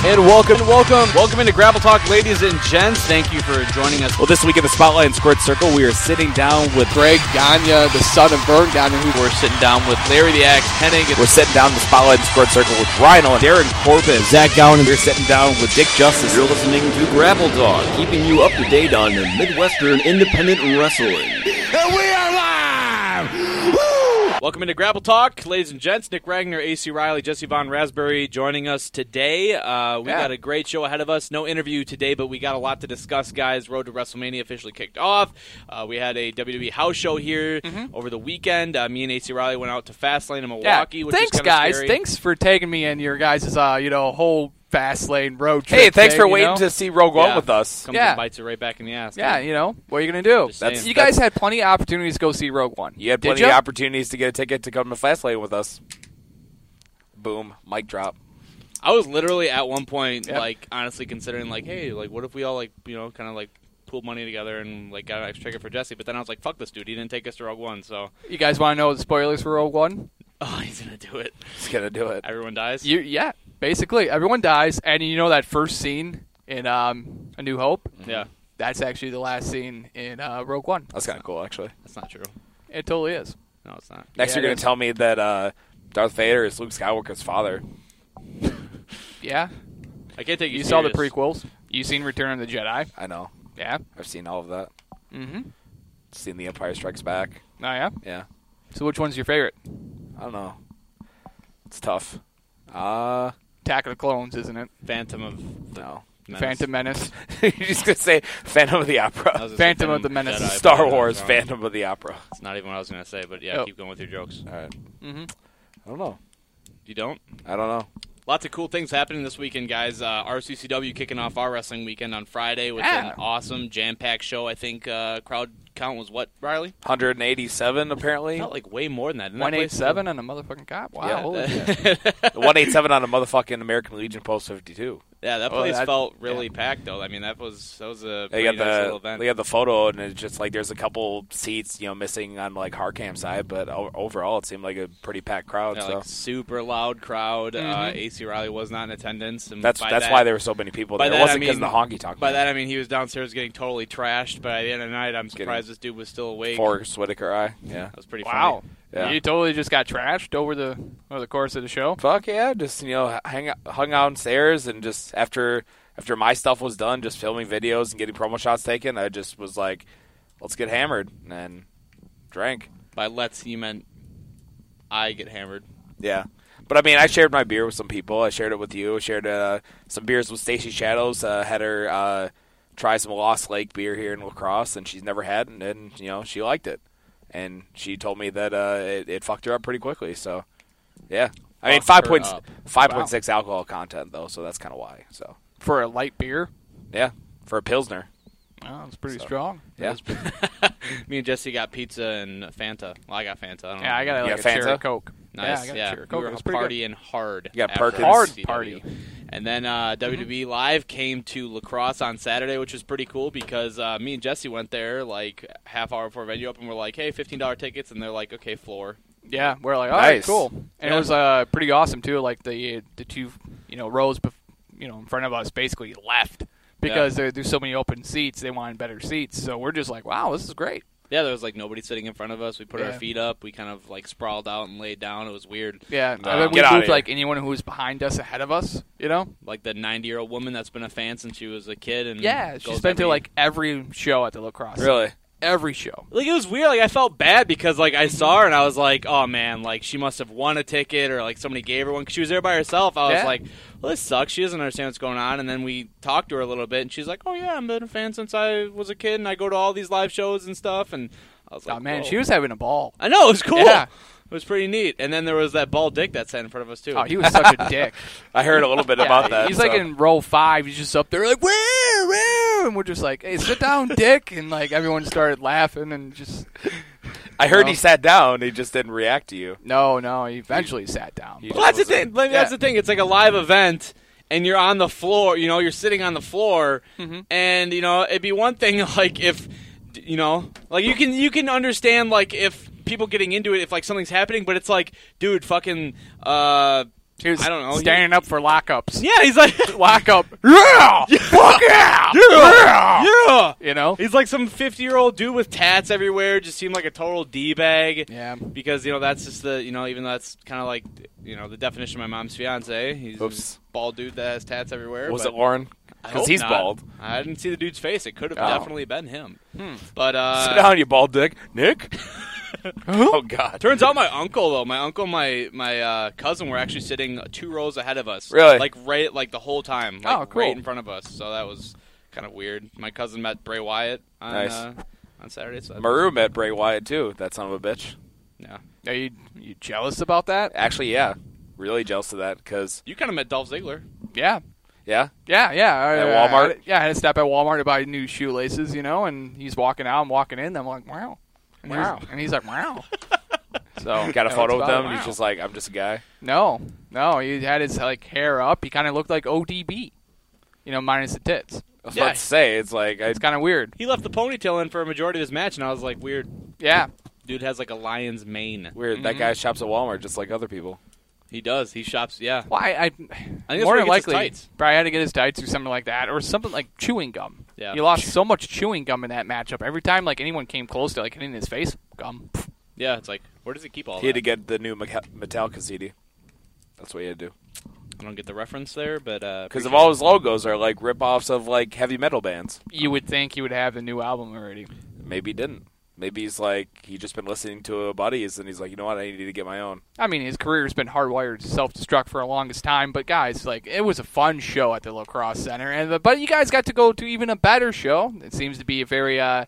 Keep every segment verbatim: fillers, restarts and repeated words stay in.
And welcome, welcome, welcome into Gravel Talk, ladies and gents. Thank you for joining us. Well, this week in the Spotlight and Squared Circle, we are sitting down with Greg Gagne, the son of Vern Gagne. We're sitting down with Larry the Axe Hennig. We're sitting down in the Spotlight and Squared Circle with Rhino and Darren Corbin, Zach Gowan, and we're sitting down with Dick Justice. You're listening to Gravel Talk, keeping you up to date on Midwestern independent wrestling. And we are live! Woo! Welcome into Gravel Talk, ladies and gents. Nick Ragnar, A C Riley, Jesse Von Raspberry joining us today. Uh, we Yeah. got a great show ahead of us. No interview today, but we got a lot to discuss, guys. Road to WrestleMania officially kicked off. Uh, we had a W W E house show here Mm-hmm. over the weekend. Uh, me and A C Riley went out to Fastlane in Milwaukee, Yeah. which Thanks, is kind of guys. scary. Thanks for taking me in your guys' uh, you know, whole fast lane road trip. Hey, thanks thing, for you waiting know? to see Rogue One Yeah. with us. Comes Yeah. and bites it right back in the ass. Yeah, man. you know, what are you going to do? Just That's- saying. You guys had plenty of opportunities to go see Rogue One. You had Did plenty ya? of opportunities to get a ticket to come to Fastlane with us. Boom, mic drop. I was literally at one point, Yep. like, honestly considering, like, hey, like, what if we all, like, you know, kind of, like, pooled money together and, like, got an extra ticket for Jesse? But then I was like, fuck this dude. He didn't take us to Rogue One, so. You guys want to know the spoilers for Rogue One? Oh, he's going to do it. Just gonna do it. Everyone dies? You, yeah, basically everyone dies, and you know that first scene in um, A New Hope? Yeah, That's actually the last scene in uh, Rogue One. That's kind of cool, actually. that's not true. It totally is. No, it's not. Next, Yeah, you're it gonna is. tell me that uh, Darth Vader is Luke Skywalker's father. Yeah, I can't take you you saw the serious. prequels. You seen Return of the Jedi? I know. Yeah. I've seen all of that. Mm-hmm. Seen The Empire Strikes Back. Oh yeah. Yeah. So which one's your favorite? I don't know. It's tough. Uh, Attack of the Clones, isn't it? Phantom of no. Menace. Phantom Menace. You're just gonna say Phantom of the I Opera. was gonna say Phantom of the Menace. Jedi, Star but I was Wars, wrong. Phantom of the Opera. It's not even what I was going to say, but yeah, Yep. keep going with your jokes. All right. Mm-hmm. I don't know. You don't? I don't know. Lots of cool things happening this weekend, guys. Uh, R C C W kicking off our wrestling weekend on Friday with Yeah. an awesome jam-packed show. I think uh, crowd count was what, Riley? one hundred eighty-seven apparently. Felt like way more than that. Didn't that One place eight seven on a motherfucking cop. Wow. Yeah. Holy shit. one eighty-seven on a motherfucking American Legion Post fifty-two. Yeah, that Well, place that- felt really yeah. packed, though. I mean, that was that was a They pretty got nice the little event. they got the photo, and it's just like there's a couple seats, you know, missing on like Hardcam side, but o- overall it seemed like a pretty packed crowd. Yeah, so like super loud crowd. Uh, Mhm. A C Riley was not in attendance. And that's by that's that, why there were so many people by there. It that, wasn't I because mean- of the honky tonk. By that I mean he was downstairs getting totally trashed. But at the end of the night, I'm surprised this dude was still awake. Forrest Whitaker eye. Yeah. That was pretty Wow. funny. Yeah. You totally just got trashed over the over the course of the show. Fuck yeah, just you know, hang out, hung out downstairs, and just after after my stuff was done, just filming videos and getting promo shots taken, I just was like, let's get hammered, and drank. By let's, you meant I get hammered. Yeah. But, I mean, I shared my beer with some people. I shared it with you. I shared uh, some beers with Stacey Shadows. Uh, had her uh, try some Lost Lake beer here in La Crosse, and she's never had it, and, you know, she liked it. And she told me that uh, it, it fucked her up pretty quickly. So, yeah. I mean, Fucked five her point up. five point six alcohol content, though, so that's kind of why. So, For a light beer. yeah, for a Pilsner. Oh, it's pretty So- strong. Yeah. Me and Jesse got pizza and Fanta. Well, I got Fanta. I don't Yeah, I know. got You like a got cherry Fanta? Coke. Nice. Yeah, I got yeah. a cherry We Coke. were It was pretty good. partying hard. You got after Perkins? Hard C W. party. And then uh, W W E Live came to La Crosse on Saturday, which was pretty cool because uh, me and Jesse went there like half hour before venue open. We're like, hey, fifteen dollars tickets. And they're like, okay, floor. Yeah, we're like, all right, Nice. cool. And Yeah. it was uh, pretty awesome too. Like the the two, you know, rows, bef- you know, in front of us basically left because there, there's so many open seats. They wanted better seats, so we're just like, wow, this is great. Yeah, there was like nobody sitting in front of us. We put our Yeah. feet up. We kind of like sprawled out and laid down. It was weird. Yeah, No. and then we Get outta moved here. like anyone who was behind us ahead of us. You know. Like the ninety-year-old woman that's been a fan since she was a kid. And Yeah, goes she's been to every- like every show at the lacrosse. Really? Every show. Like, it was weird. Like, I felt bad because, like, I saw her and I was like, oh, man, like, she must have won a ticket or, like, somebody gave her one because she was there by herself. I was Yeah. like, well, this sucks. She doesn't understand what's going on. And then we talked to her a little bit, and she's like, oh, yeah, I've been a fan since I was a kid, and I go to all these live shows and stuff. And I was like, Oh man, whoa. she was having a ball. I know, it was cool. Yeah. It was pretty neat. And then there was that bald dick that sat in front of us, too. Oh, he was such a dick. I heard a little bit Yeah, about that. He's like so. in row five. He's just up there like, where, where? And we're just like, hey, sit down, dick. And like everyone started laughing and just. I heard No. he sat down. He just didn't react to you. No, no. He eventually sat down. He but- Well, that's the was a- thing. Like, That's yeah. the thing. It's like a live event, and you're on the floor. You know, you're sitting on the floor, Mhm. and you know, it'd be one thing like if, you know, like you can you can understand like if people getting into it if like something's happening, but it's like, dude, fucking, uh, He was I don't know. standing He- up for lockups. Yeah, he's like, Lockup. Yeah! Fuck yeah! yeah, yeah. You know? He's like some fifty-year-old dude with tats everywhere. Just seemed like a total d-bag. Yeah. Because you know that's just the you know even though that's kind of like you know the definition of my mom's fiance. He's Oops. a bald dude that has tats everywhere. Was but it Lauren? I Because hope he's not. bald. I didn't see the dude's face. It could have Oh. definitely been him. But uh, Sit down, you bald dick. Nick? Oh, God. turns out my uncle though, my uncle, and my my uh, cousin were actually sitting two rows ahead of us. Really? Like right, like the whole time. Like, Oh, cool. Right in front of us. So that was kind of weird. My cousin met Bray Wyatt on Nice. uh, on Saturday. So that- Maru met Bray Wyatt, too. That son of a bitch. yeah. Are you, you jealous about that? Actually, yeah. Really jealous of that because, You kind of met Dolph Ziggler. Yeah. yeah. Yeah, yeah. I- At I- Walmart? I- yeah, I had to stop at Walmart to buy new shoelaces, you know, and he's walking out, I'm walking in, I'm like, wow. And Wow. He's, and he's like, wow. So Got a yeah, photo it's with about, them. wow. He's just like, I'm just a guy. No, no, he had his like hair up. He kind of looked like O D B, you know, minus the tits. I was Yeah. about to say, it's like, I, It's kind of weird. He left the ponytail in for a majority of his match, and I was like, weird. Yeah, Dude has like a lion's mane. weird. That Mhm. guy shops at Walmart just like other people. He does. He shops. Yeah. well, I, I, I think that's more where than he gets his likely, tights. probably had to get his tights or something like that, or something like chewing gum. Yeah. He lost so much chewing gum in that matchup. Every time like anyone came close to like hitting his face, gum. Yeah. It's like, where does he keep all He had that? to get the new Mecha- Metallica C D. That's what he had to do. I don't get the reference there, but uh, Because of appreciate all it. his logos are like rip-offs of like heavy metal bands. You would think he would have the new album already. Maybe he didn't. Maybe he's like, he just been listening to a buddies and he's like, you know what, I need to get my own. I mean, his career's been hardwired to self-destruct for the longest time, but guys, like, it was a fun show at the Lacrosse Center, and the, but you guys got to go to even a better show. It seems to be a very, uh,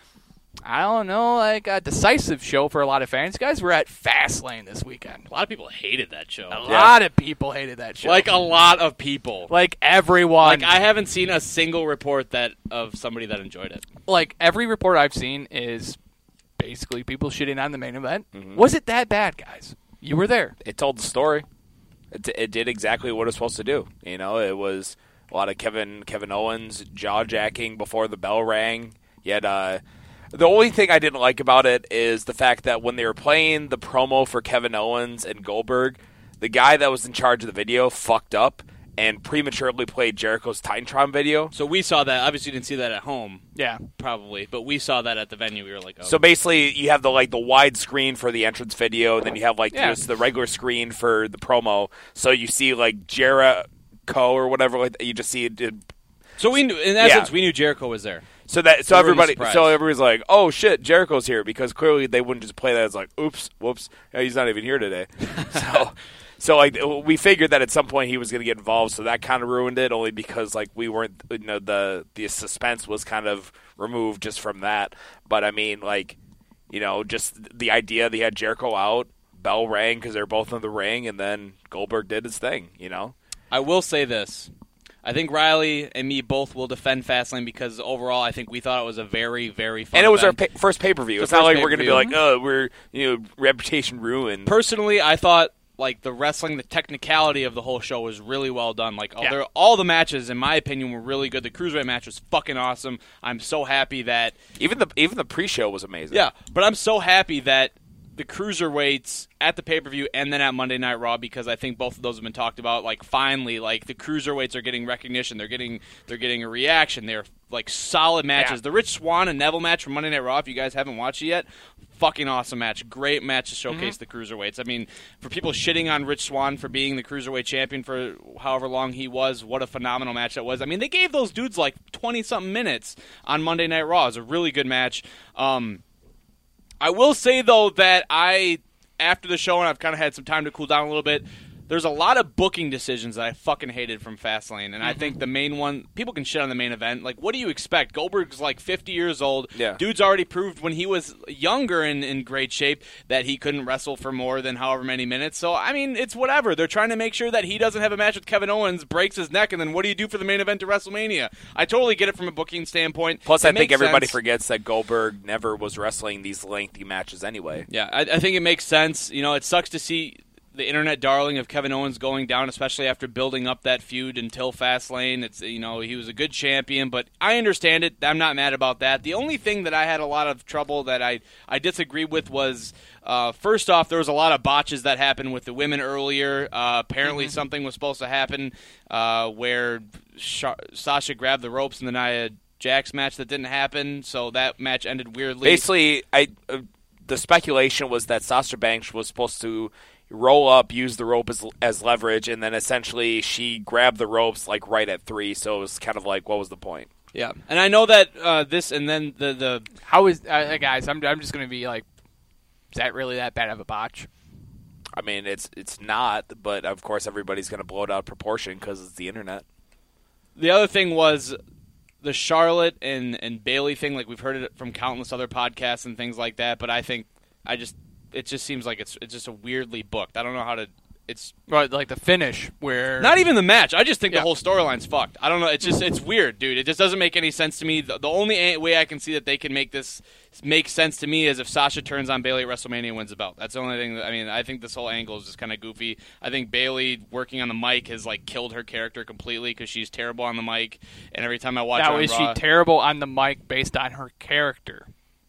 I don't know, like a decisive show for a lot of fans. You guys were at Fastlane this weekend. A lot of people hated that show. A lot of people hated that show. Like a lot of people. like everyone. Like I haven't seen a single report that of somebody that enjoyed it. like every report I've seen is basically people shitting on the main event. Mhm. Was it that bad, guys? You were there. It told the story. It, it did exactly what it was supposed to do. You know, it was a lot of Kevin Kevin Owens jaw-jacking before the bell rang. Yet, uh, the only thing I didn't like about it is the fact that when they were playing the promo for Kevin Owens and Goldberg, the guy that was in charge of the video fucked up and prematurely played Jericho's Titantron video. So we saw that. Obviously, you didn't see that at home, Yeah. probably, but we saw that at the venue. We were like, oh. So basically, you have the like the wide screen for the entrance video, and then you have like Yeah. just the regular screen for the promo. So you see like Jericho or whatever. Like you just see it. so we knew, in essence, Yeah. we knew Jericho was there. So that so We were everybody surprised. so everybody's like, oh shit, Jericho's here, because clearly they wouldn't just play that as like, oops, whoops, yeah, he's not even here today. so. So like we figured that at some point he was going to get involved, so that kind of ruined it. Only because like we weren't, you know, the the suspense was kind of removed just from that. But I mean, like, you know, just the idea that he had Jericho out, bell rang because they're both in the ring, and then Goldberg did his thing. You know, I will say this. I think Riley and me both will defend Fastlane because overall I think we thought it was a very, very fun and it was our event. pa- first pay per view. It's It's the not first like we're going to be pay-per-view. like, oh, we're you know reputation ruined. Personally, I thought like the wrestling, the technicality of the whole show was really well done. Like all, Yeah. there- all the matches, in my opinion, were really good. The Cruiserweight match was fucking awesome. I'm so happy that Even the even the pre show was amazing. yeah, but I'm so happy that the Cruiserweights at the pay-per-view and then at Monday Night Raw, because I think both of those have been talked about. Like finally, like the Cruiserweights are getting recognition. They're getting they're getting a reaction. They're like solid matches. Yeah. The Rich Swann and Neville match from Monday Night Raw, if you guys haven't watched it yet, fucking awesome match. Great match to showcase the Cruiserweights. I mean, for people shitting on Rich Swann for being the Cruiserweight champion for however long he was, what a phenomenal match that was. I mean, they gave those dudes like twenty-something minutes on Monday Night Raw. It was a really good match. Um, I will say, though, that I, after the show, and I've kind of had some time to cool down a little bit, there's a lot of booking decisions that I fucking hated from Fastlane. And I think the main one, people can shit on the main event. Like, what do you expect? Goldberg's like fifty years old. Yeah. Dude's already proved when he was younger and in great shape that he couldn't wrestle for more than however many minutes. So, I mean, it's whatever. They're trying to make sure that he doesn't have a match with Kevin Owens, breaks his neck, and then what do you do for the main event to WrestleMania? I totally get it from a booking standpoint. Plus, It I think makes everybody sense. forgets that Goldberg never was wrestling these lengthy matches anyway. Yeah, I, I think it makes sense. You know, it sucks to see the internet darling of Kevin Owens going down, especially after building up that feud until Fastlane. It's, you know, he was a good champion, but I understand it. I'm not mad about that. The only thing that I had a lot of trouble that I, I disagree with was, uh, first off, there was a lot of botches that happened with the women earlier. Uh, apparently mm-hmm. something was supposed to happen uh, where Sha- Sasha grabbed the ropes in the Nia Jax match that didn't happen, so that match ended weirdly. Basically, I uh, the speculation was that Sasha Banks was supposed to roll up, use the rope as, as leverage, and then essentially she grabbed the ropes like right at three, so it was kind of like, what was the point? Yeah, and I know that uh, this, and then the... the How is... Uh, guys, I'm, I'm just going to be like, is that really that bad of a botch? I mean, it's it's not, but of course everybody's going to blow it out of proportion because it's the internet. The other thing was the Charlotte and, and Bayley thing. Like, we've heard it from countless other podcasts and things like that, but I think I just it just seems like it's it's just a weirdly booked. I don't know how to it's right, like the finish where not even the match. I just think yeah. the whole storyline's fucked. I don't know. It's just it's weird, dude. It just doesn't make any sense to me. The, the only way I can see that they can make this make sense to me is if Sasha turns on Bayley at WrestleMania and wins the belt. That's the only thing. That, I mean, I think this whole angle is just kind of goofy. I think Bayley working on the mic has like killed her character completely because she's terrible on the mic. And every time I watch now, her on is Raw, she terrible on the mic based on her character?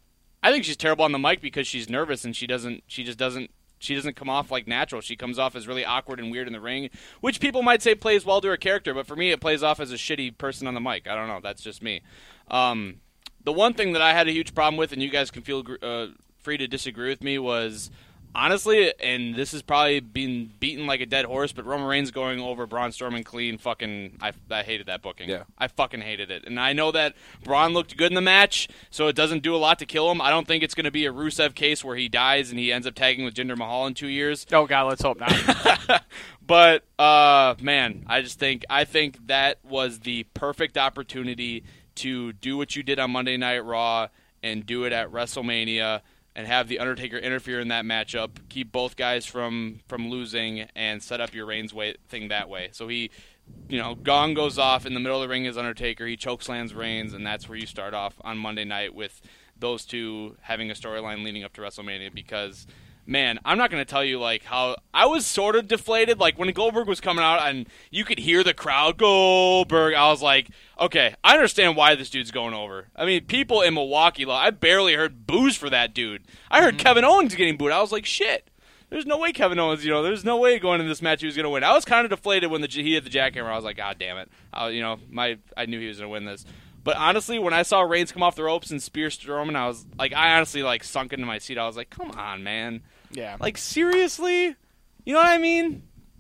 I think she's terrible on the mic because she's nervous and she doesn't. She just doesn't. She doesn't come off like natural. She comes off as really awkward and weird in the ring, which people might say plays well to her character, but for me it plays off as a shitty person on the mic. I don't know. That's just me. Um, the one thing that I had a huge problem with, and you guys can feel uh, free to disagree with me, was honestly, and this is probably being beaten like a dead horse, but Roman Reigns going over Braun Strowman clean, fucking, I, I hated that booking. Yeah. I fucking hated it. And I know that Braun looked good in the match, so it doesn't do a lot to kill him. I don't think it's going to be a Rusev case where he dies and he ends up tagging with Jinder Mahal in two years. Oh, God, let's hope not. But, uh, man, I just think, I think that was the perfect opportunity to do what you did on Monday Night Raw and do it at WrestleMania and have The Undertaker interfere in that matchup, keep both guys from, from losing, and set up your Reigns way, thing that way. So he, you know, gong goes off in the middle of the ring as Undertaker, he chokeslams Reigns, and that's where you start off on Monday night with those two having a storyline leading up to WrestleMania because, man, I'm not going to tell you, like, how I was sort of deflated. Like, when Goldberg was coming out and you could hear the crowd, Goldberg, I was like, okay, I understand why this dude's going over. I mean, people in Milwaukee, I barely heard boos for that dude. I heard mm-hmm. Kevin Owens getting booed. I was like, shit. There's no way Kevin Owens, you know, there's no way going into this match he was going to win. I was kind of deflated when the, he hit the jackhammer. I was like, God damn it. I, you know, my I knew he was going to win this. But honestly, when I saw Reigns come off the ropes and spear Strowman, I was like, I honestly like sunk into my seat. I was like, come on, man. Yeah. Like, seriously? You know what I mean?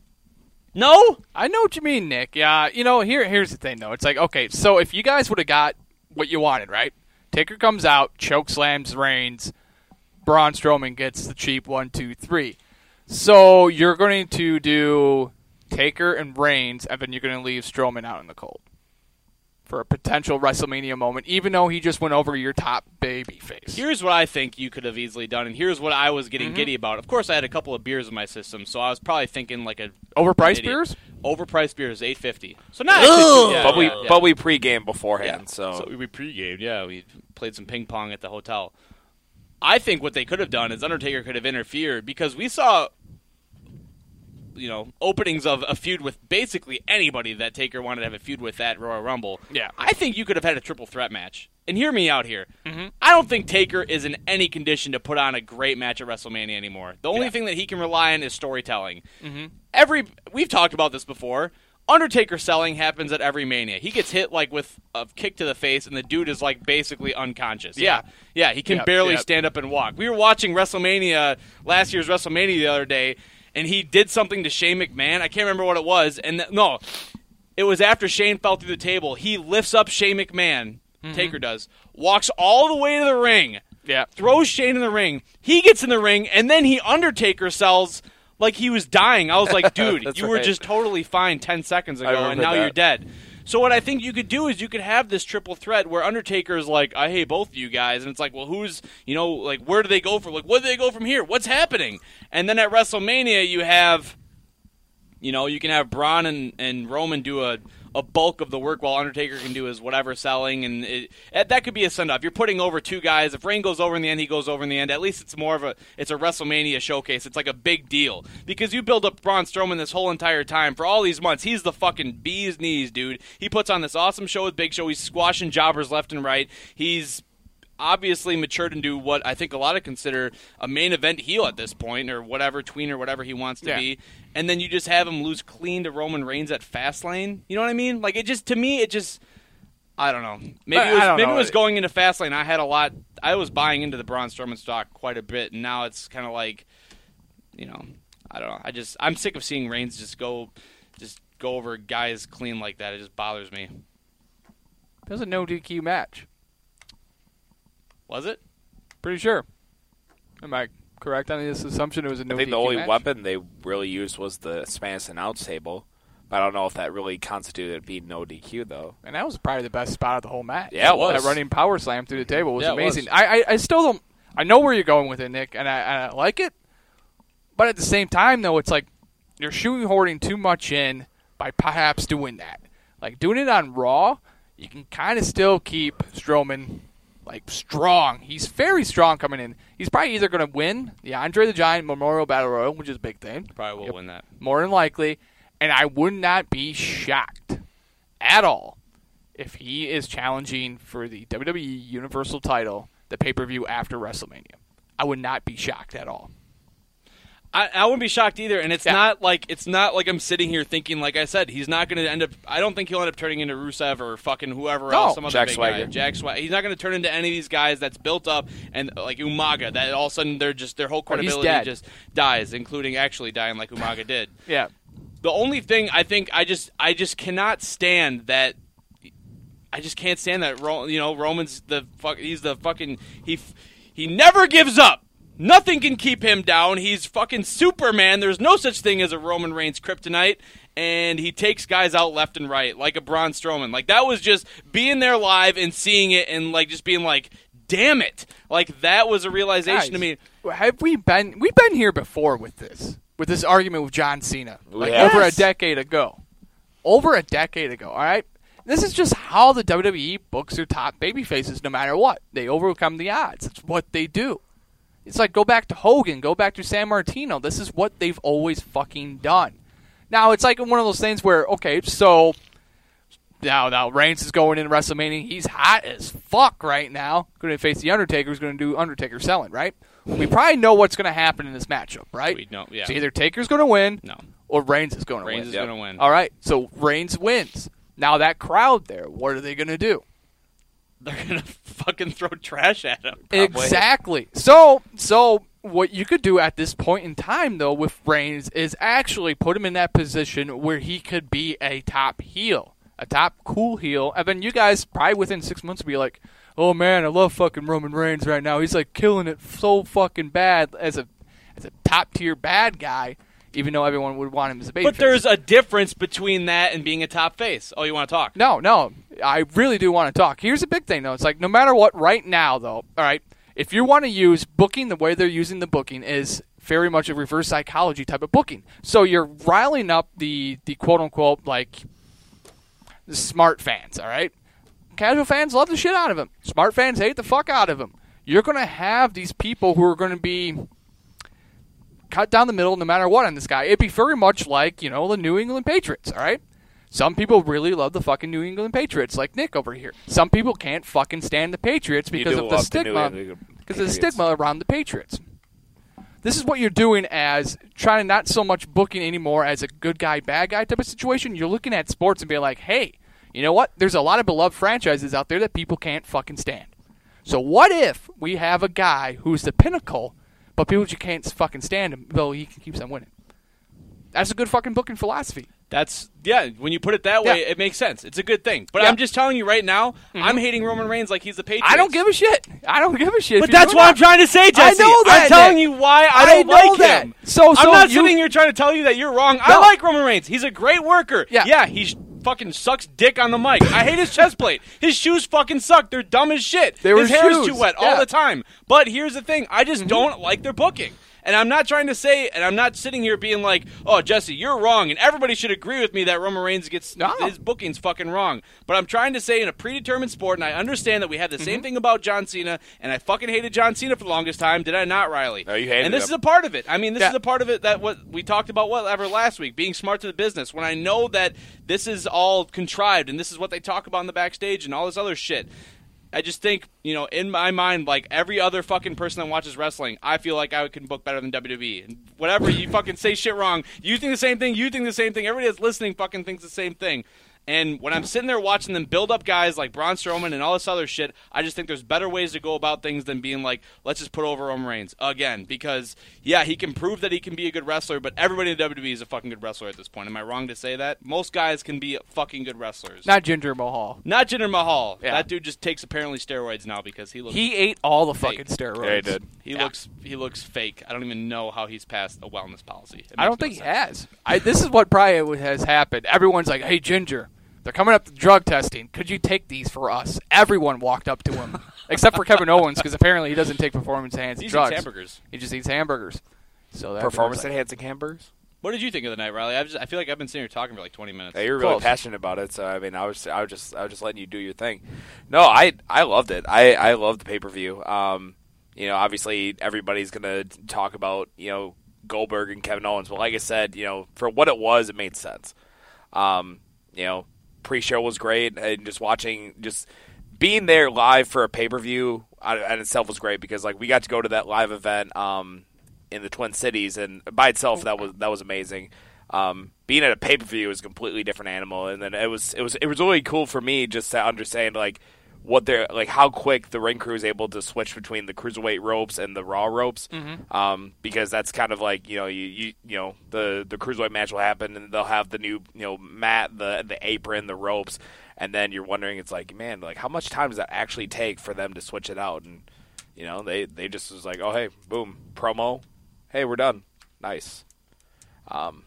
No? I know what you mean, Nick. Yeah, you know, here here's the thing, though. It's like, okay, so if you guys would have got what you wanted, right? Taker comes out, choke slams Reigns, Braun Strowman gets the cheap one, two, three. So you're going to do Taker and Reigns, and then you're going to leave Strowman out in the cold for a potential WrestleMania moment, even though he just went over your top baby face. Here's what I think you could have easily done, and here's what I was getting mm-hmm. giddy about. Of course, I had a couple of beers in my system, so I was probably thinking like a overpriced idiot. beers. Overpriced beers, eight fifty. So not, yeah, but yeah, we yeah. but we pregame beforehand, yeah. so. so we pregamed. Yeah, we played some ping pong at the hotel. I think what they could have done is Undertaker could have interfered because we saw, you know, openings of a feud with basically anybody that Taker wanted to have a feud with at Royal Rumble. Yeah. I think you could have had a triple threat match. And hear me out here. Mm-hmm. I don't think Taker is in any condition to put on a great match at WrestleMania anymore. The only yeah. thing that he can rely on is storytelling. Mm-hmm. Every we've talked about this before. Undertaker selling happens at every Mania. He gets hit like with a kick to the face, and the dude is like basically unconscious. Yeah, yeah, yeah he can yep, barely yep. stand up and walk. We were watching WrestleMania, last year's WrestleMania the other day, and he did something to Shane McMahon. I can't remember what it was. And th- no, it was after Shane fell through the table. He lifts up Shane McMahon, mm-hmm. Taker does, walks all the way to the ring, yeah, throws Shane in the ring. He gets in the ring, and then he Undertaker sells like he was dying. I was like, dude, you were right. just totally fine ten seconds ago, and now that. you're dead. So what I think you could do is you could have this triple threat where Undertaker is like, I hate both of you guys, and it's like, well, who's, you know, like, where do they go from? Like, where do they go from here? What's happening? And then at WrestleMania, you have, you know, you can have Braun and, and Roman do a a bulk of the work while Undertaker can do his whatever selling, and it, that could be a send-off. You're putting over two guys. If Reign goes over in the end, he goes over in the end. At least it's more of a it's a WrestleMania showcase. It's like a big deal because you build up Braun Strowman this whole entire time for all these months. He's the fucking bee's knees, dude. He puts on this awesome show with Big Show. He's squashing jobbers left and right. He's obviously matured into what I think a lot of consider a main event heel at this point, or whatever, tween or whatever he wants to yeah. be. And then you just have him lose clean to Roman Reigns at Fastlane. You know what I mean? Like, it just, to me, it just, I don't know. Maybe I, it was, I don't maybe know. it was going into Fastlane. I had a lot, I was buying into the Braun Strowman stock quite a bit, and now it's kind of like, you know, I don't know. I just, I'm sick of seeing Reigns just go, just go over guys clean like that. It just bothers me. It was a no D Q match. Was it? Pretty sure. Am I correct on this assumption? It was a no I think D the Q only match? weapon they really used was the Spanish announce table. But I don't know if that really constituted it being no D Q, though. And that was probably the best spot of the whole match. Yeah, it was. That running power slam through the table was Yeah, it amazing. was. I, I, I still don't. I know where you're going with it, Nick, and I, and I like it. But at the same time, though, it's like you're shoehorning too much in by perhaps doing that. Like doing it on Raw, you can kind of still keep Strowman like strong. He's very strong coming in. He's probably either going to win the Andre the Giant Memorial Battle Royal, which is a big thing. Probably will Yep. win that. More than likely. And I would not be shocked at all if he is challenging for the W W E Universal title, the pay-per-view after WrestleMania. I would not be shocked at all. I, I wouldn't be shocked either, and it's Yeah. not like it's not like I'm sitting here thinking, like I said, he's not going to end up. I don't think he'll end up turning into Rusev or fucking whoever No. else, some other Jack big Swagger. guy. Jack Swagger. He's not going to turn into any of these guys that's built up and like Umaga. That all of a sudden they're just their whole Oh, he's credibility dead. just dies, including actually dying like Umaga did. Yeah. The only thing I think I just I just cannot stand that. I just can't stand that. Ro- You know, Roman's the fuck. He's the fucking he. He never gives up. Nothing can keep him down. He's fucking Superman. There's no such thing as a Roman Reigns kryptonite, and he takes guys out left and right like a Braun Strowman. Like that was just being there live and seeing it, and like just being like, "Damn it!" Like that was a realization to me. Have we been? We've been here before with this, with this argument with John Cena, like Yes. over a decade ago. Over a decade ago. All right. This is just how the W W E books their top babyfaces, no matter what. They overcome the odds. It's what they do. It's like go back to Hogan, go back to San Martino. This is what they've always fucking done. Now it's like one of those things where okay, so now now Reigns is going into WrestleMania. He's hot as fuck right now. Going to face the Undertaker. Who's going to do Undertaker selling, right? We probably know what's going to happen in this matchup, right? We know, yeah. So either Taker's going to win, No. or Reigns is going to Reigns win. is going to win. All right, so Reigns wins. Now that crowd there, what are they going to do? They're gonna fucking throw trash at him. Exactly. So, so what you could do at this point in time, though, with Reigns is actually put him in that position where he could be a top heel, a top cool heel, and then you guys probably within six months will be like, "Oh man, I love fucking Roman Reigns right now. He's like killing it so fucking bad as a as a top tier bad guy." Even though everyone would want him as a babyface. But there's a difference between that and being a top face. Oh, you want to talk? No, no. I really do want to talk. Here's the big thing, though. It's like no matter what, right now, though, all right, if you want to use booking the way they're using the booking is very much a reverse psychology type of booking. So you're riling up the, the quote-unquote, like, the smart fans, all right? Casual fans love the shit out of him. Smart fans hate the fuck out of him. You're going to have these people who are going to be cut down the middle no matter what on this guy. It'd be very much like, you know, the New England Patriots, all right? Some people really love the fucking New England Patriots, like Nick over here. Some people can't fucking stand the Patriots because do of the love the stigma, New England because of the Patriots. stigma around the Patriots. This is what you're doing as trying to not so much booking anymore as a good guy, bad guy type of situation. You're looking at sports and being like, hey, you know what? There's a lot of beloved franchises out there that people can't fucking stand. So what if we have a guy who's the pinnacle, but people just can't fucking stand him, though he keeps on winning? That's a good fucking booking philosophy. That's, yeah, when you put it that way, Yeah. it makes sense. It's a good thing. But Yeah. I'm just telling you right now, I'm hating Roman Reigns like he's the Patriots. I don't give a shit. I don't give a shit. But if you're that's doing what that. I'm trying to say, Jesse. I know that, I'm telling Nick. you why I I don't know like that. him. So- so I'm not you- sitting here trying to tell you that you're wrong. I No. like Roman Reigns. He's a great worker. Yeah. Yeah, he sh- fucking sucks dick on the mic. I hate his chest plate. His shoes fucking suck. They're dumb as shit. They were his hair is shoes. too wet Yeah. all the time. But here's the thing. I just don't like their booking. And I'm not trying to say, and I'm not sitting here being like, oh, Jesse, you're wrong, and everybody should agree with me that Roman Reigns gets No. his booking's fucking wrong. But I'm trying to say in a predetermined sport, and I understand that we had the Mm-hmm. same thing about John Cena, and I fucking hated John Cena for the longest time. Did I not, Riley? No, you hated And this him. is a part of it. I mean, this Yeah. is a part of it that what we talked about whatever last week, being smart to the business. When I know that this is all contrived, and this is what they talk about in the backstage and all this other shit. I just think, you know, in my mind, like every other fucking person that watches wrestling, I feel like I can book better than W W E. And whatever, you fucking say shit wrong. You think the same thing, you think the same thing. Everybody that's listening fucking thinks the same thing. And when I'm sitting there watching them build up guys like Braun Strowman and all this other shit, I just think there's better ways to go about things than being like, let's just put over Roman Reigns again. Because, yeah, he can prove that he can be a good wrestler, but everybody in W W E is a fucking good wrestler at this point. Am I wrong to say that? Most guys can be fucking good wrestlers. Not Jinder Mahal. Not Jinder Mahal. Yeah. That dude just takes apparently steroids now because he looks He ate all the Fake. fucking steroids. Yeah, he did. he Yeah. looks he looks fake. I don't even know how he's passed a wellness policy. It I don't makes think no he sense. has. I, this is what probably has happened. Everyone's like, hey, Ginger, they're coming up to drug testing. Could you take these for us? Everyone walked up to him, except for Kevin Owens, because apparently he doesn't take performance-enhancing He eats drugs. hamburgers. He just eats hamburgers. So that Performance like, enhancing hamburgers. What did you think of the night, Riley? I've just, I feel like I've been sitting here talking for like twenty minutes. Yeah, you're really Close. passionate about it, so I mean, I was, I was just, I was just letting you do your thing. No, I, I loved it. I, I loved the pay per view. Um, you know, obviously everybody's gonna talk about, you know, Goldberg and Kevin Owens, but like I said, you know, for what it was, it made sense. Um, you know, pre-show was great, and just watching, just being there live for a pay per view in itself was great because like we got to go to that live event, um, in the Twin Cities, and by itself that was that was amazing. Um, being at a pay per view is a completely different animal, and then it was it was it was really cool for me just to understand like what they're like how quick the ring crew is able to switch between the cruiserweight ropes and the Raw ropes, Mm-hmm. um, because that's kind of like you know you, you you know the the cruiserweight match will happen and they'll have the new you know mat, the the apron, the ropes, and then you're wondering it's like man like how much time does that actually take for them to switch it out, and you know they they just was like oh hey boom promo. Hey, we're done. Nice. Um,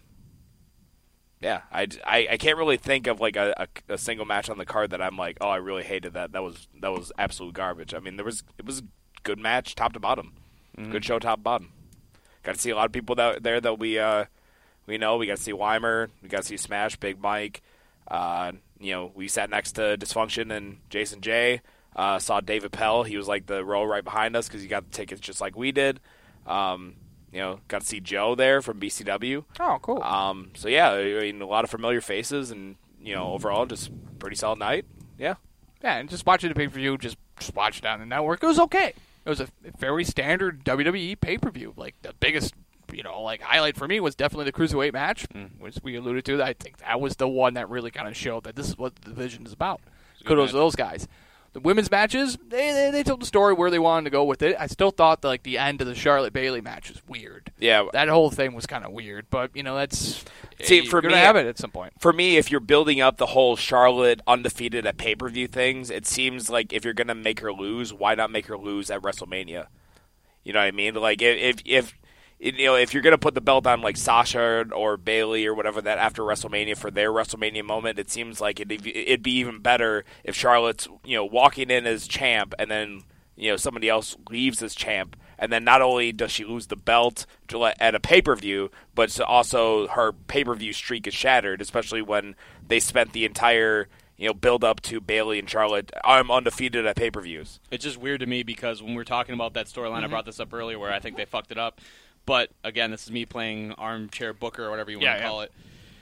yeah, I, I, I can't really think of like a, a, a single match on the card that I'm like, oh, I really hated that. That was that was absolute garbage. I mean, there was it was a good match, top to bottom, Mm-hmm. good show, top to bottom. Got to see a lot of people that there that we uh we know. We got to see Weimer. We got to see Smash, Big Mike. Uh, you know, we sat next to Dysfunction and Jason J. Uh, saw Dave Appel. He was like the row right behind us because he got the tickets just like we did. Um, You know, got to see Joe there from B C W. Oh, cool. Um, so yeah, I mean, a lot of familiar faces, and you know, overall, just pretty solid night. Yeah, Yeah, and just watching the pay-per-view, just, just watch it on the network. It was okay. It was a very standard W W E pay-per-view. Like, the biggest, you know, like, highlight for me was definitely the Cruiserweight match, which we alluded to. I think that was the one that really kind of showed that this is what the division is about. Kudos match. to those guys. The women's matches, they, they they told the story where they wanted to go with it. I still thought that, like the end of the Charlotte Bayley match was weird. yeah. That whole thing was kind of weird, but you know that's See, you're for gonna me- have it at some point. For me, if you're building up the whole Charlotte undefeated at pay per view things, it seems like if you're gonna make her lose, why not make her lose at WrestleMania? You know what I mean? Like if if you know if you're gonna put the belt on like Sasha or Bayley or whatever that after WrestleMania for their WrestleMania moment, it seems like it'd, it'd be even better if Charlotte's you know walking in as champ and then you know somebody else leaves as champ, and then not only does she lose the belt to let- at a pay per view, but so also her pay per view streak is shattered, especially when they spent the entire you know build up to Bayley and Charlotte. I'm undefeated at pay per views. It's just weird to me because when we were talking about that storyline, Mm-hmm. I brought this up earlier where I think they fucked it up. But again, this is me playing armchair booker or whatever you want Yeah, to yeah. call it.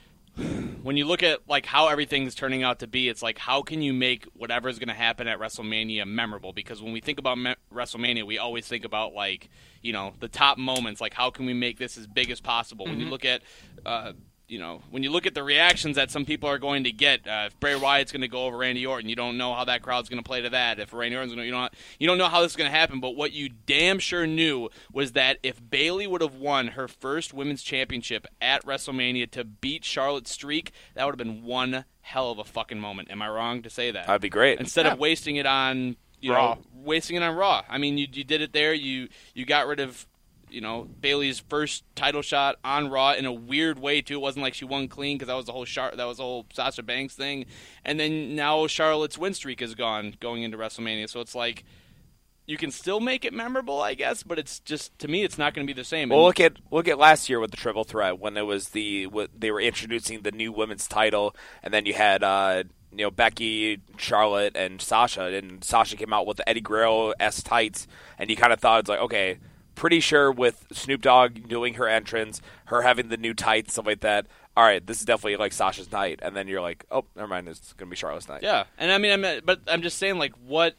When you look at like how everything's turning out to be, it's like how can you make whatever's going to happen at WrestleMania memorable? Because when we think about me- WrestleMania, we always think about like you know the top moments. Like how can we make this as big as possible? When you look at uh, you know, when you look at the reactions that some people are going to get, uh, if Bray Wyatt's going to go over Randy Orton, you don't know how that crowd's going to play to that. If Randy Orton's going to, you don't, you don't know how this is going to happen. But what you damn sure knew was that if Bayley would have won her first women's championship at WrestleMania to beat Charlotte's streak, that would have been one hell of a fucking moment. Am I wrong to say that? That'd be great. Instead Yeah. of wasting it on, you Raw. know, wasting it on Raw. I mean, you you did it there. You you got rid of. You know, Bayley's first title shot on Raw in a weird way too. It wasn't like she won clean because that was the whole Char- that was the whole Sasha Banks thing, and then now Charlotte's win streak is gone going into WrestleMania. So it's like you can still make it memorable, I guess, but it's just, to me, it's not going to be the same. Well, And- look at look at last year with the triple threat when it was the what, they were introducing the new women's title, and then you had uh, you know Becky, Charlotte, and Sasha, and Sasha came out with the Eddie Guerrero-esque tights, and you kind of thought it's like, okay, pretty sure with Snoop Dogg doing her entrance, her having the new tights, stuff like that. All right, this is definitely like Sasha's night, and then you're like, oh, never mind, it's going to be Charlotte's night. Yeah, and I mean, I'm, but I'm just saying, like, what.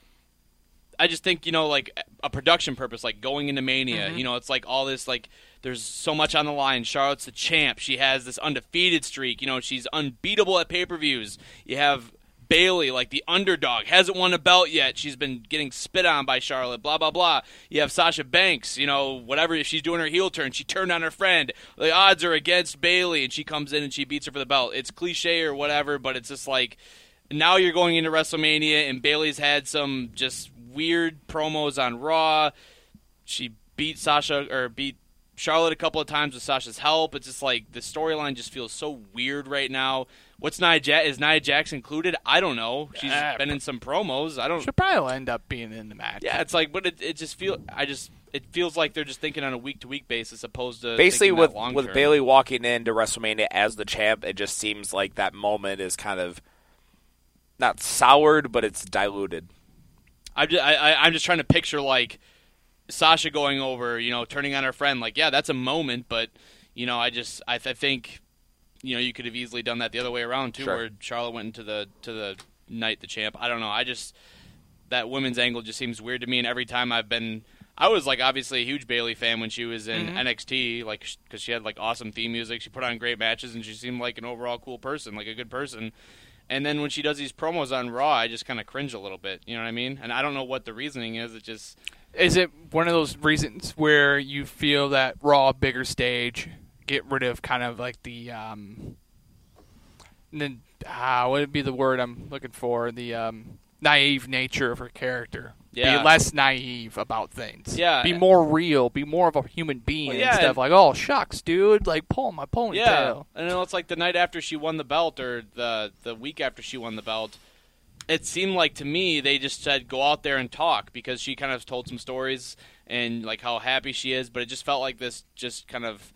I just think, you know, like a production purpose, like going into Mania, Mm-hmm. you know, it's like all this, like, there's so much on the line. Charlotte's the champ. She has this undefeated streak. You know, she's unbeatable at pay-per-views. You have Bayley, like the underdog, hasn't won a belt yet. She's been getting spit on by Charlotte, blah, blah, blah. You have Sasha Banks, you know, whatever, if she's doing her heel turn, she turned on her friend. The odds are against Bayley, and she comes in and she beats her for the belt. It's cliche or whatever, but it's just like, now you're going into WrestleMania, and Bayley's had some just weird promos on Raw. She beat Sasha or beat Charlotte a couple of times with Sasha's help. It's just like the storyline just feels so weird right now. What's Nia Jax? Is Nia Jax included? I don't know. She's Yeah, been in some promos. I don't. She'll probably end up being in the match. Yeah, it's like, but it, it just feel. I just it feels like they're just thinking on a week to week basis, opposed to Basically, thinking with that long with term. Bayley walking into WrestleMania as the champ, it just seems like that moment is kind of not soured, but it's diluted. I'm just, I, I, I'm just trying to picture like Sasha going over, you know, turning on her friend. Like, yeah, that's a moment, but you know, I just I, th- I think you know you could have easily done that the other way around too, Sure. where Charlotte went into the to the night the champ. I don't know. I just that women's angle just seems weird to me, and every time I've been. I was like obviously a huge Bayley fan when she was in Mm-hmm. N X T, like because she had like awesome theme music. She put on great matches, and she seemed like an overall cool person, like a good person. And then when she does these promos on Raw, I just kind of cringe a little bit. You know what I mean? And I don't know what the reasoning is. It just Is it one of those reasons where you feel that Raw, bigger stage, get rid of kind of like the um, the ah, what would be the word I'm looking for? The um, naive nature of her character. Yeah. Be less naive about things. Yeah. Be more real. Be more of a human being Well, yeah, instead of and- like, oh shucks, dude, like pull my ponytail. yeah. And then it's like the night after she won the belt, or the the week after she won the belt. It seemed like to me they just said go out there and talk, because she kind of told some stories and like how happy she is, but it just felt like this just kind of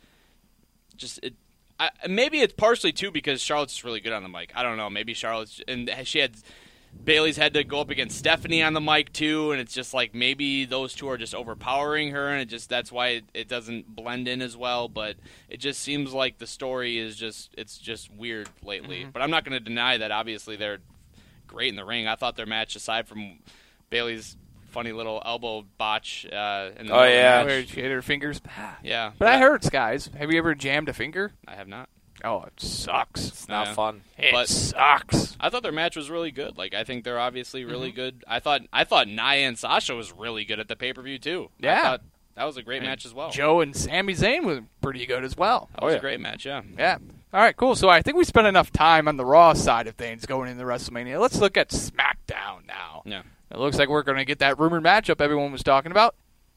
just it. I, maybe it's partially too because Charlotte's just really good on the mic. I don't know. Maybe Charlotte's and she had. Bayley's had to go up against Stephanie on the mic too, and it's just like maybe those two are just overpowering her, and it just that's why it, it doesn't blend in as well. But it just seems like the story is just it's just weird lately. Mm-hmm. But I'm not going to deny that obviously they're great in the ring. I thought their match, aside from Bayley's funny little elbow botch, uh, in the Oh, middle of the yeah. match- Where she hit her fingers. yeah. But that hurts, guys. Have you ever jammed a finger? I have not. Oh, it sucks. It's not Yeah. fun. It But- sucks. I thought their match was really good. Like I think they're obviously really Mm-hmm. good. I thought I thought Nia and Sasha was really good at the pay per view too. I Yeah. thought that was a great match as well. Joe and Sami Zayn was pretty good as well. That was Oh, yeah. a great match. Yeah. Yeah. All right, cool. So I think we spent enough time on the Raw side of things going into WrestleMania. Let's look at SmackDown now. Yeah. It looks like we're going to get that rumored matchup everyone was talking about.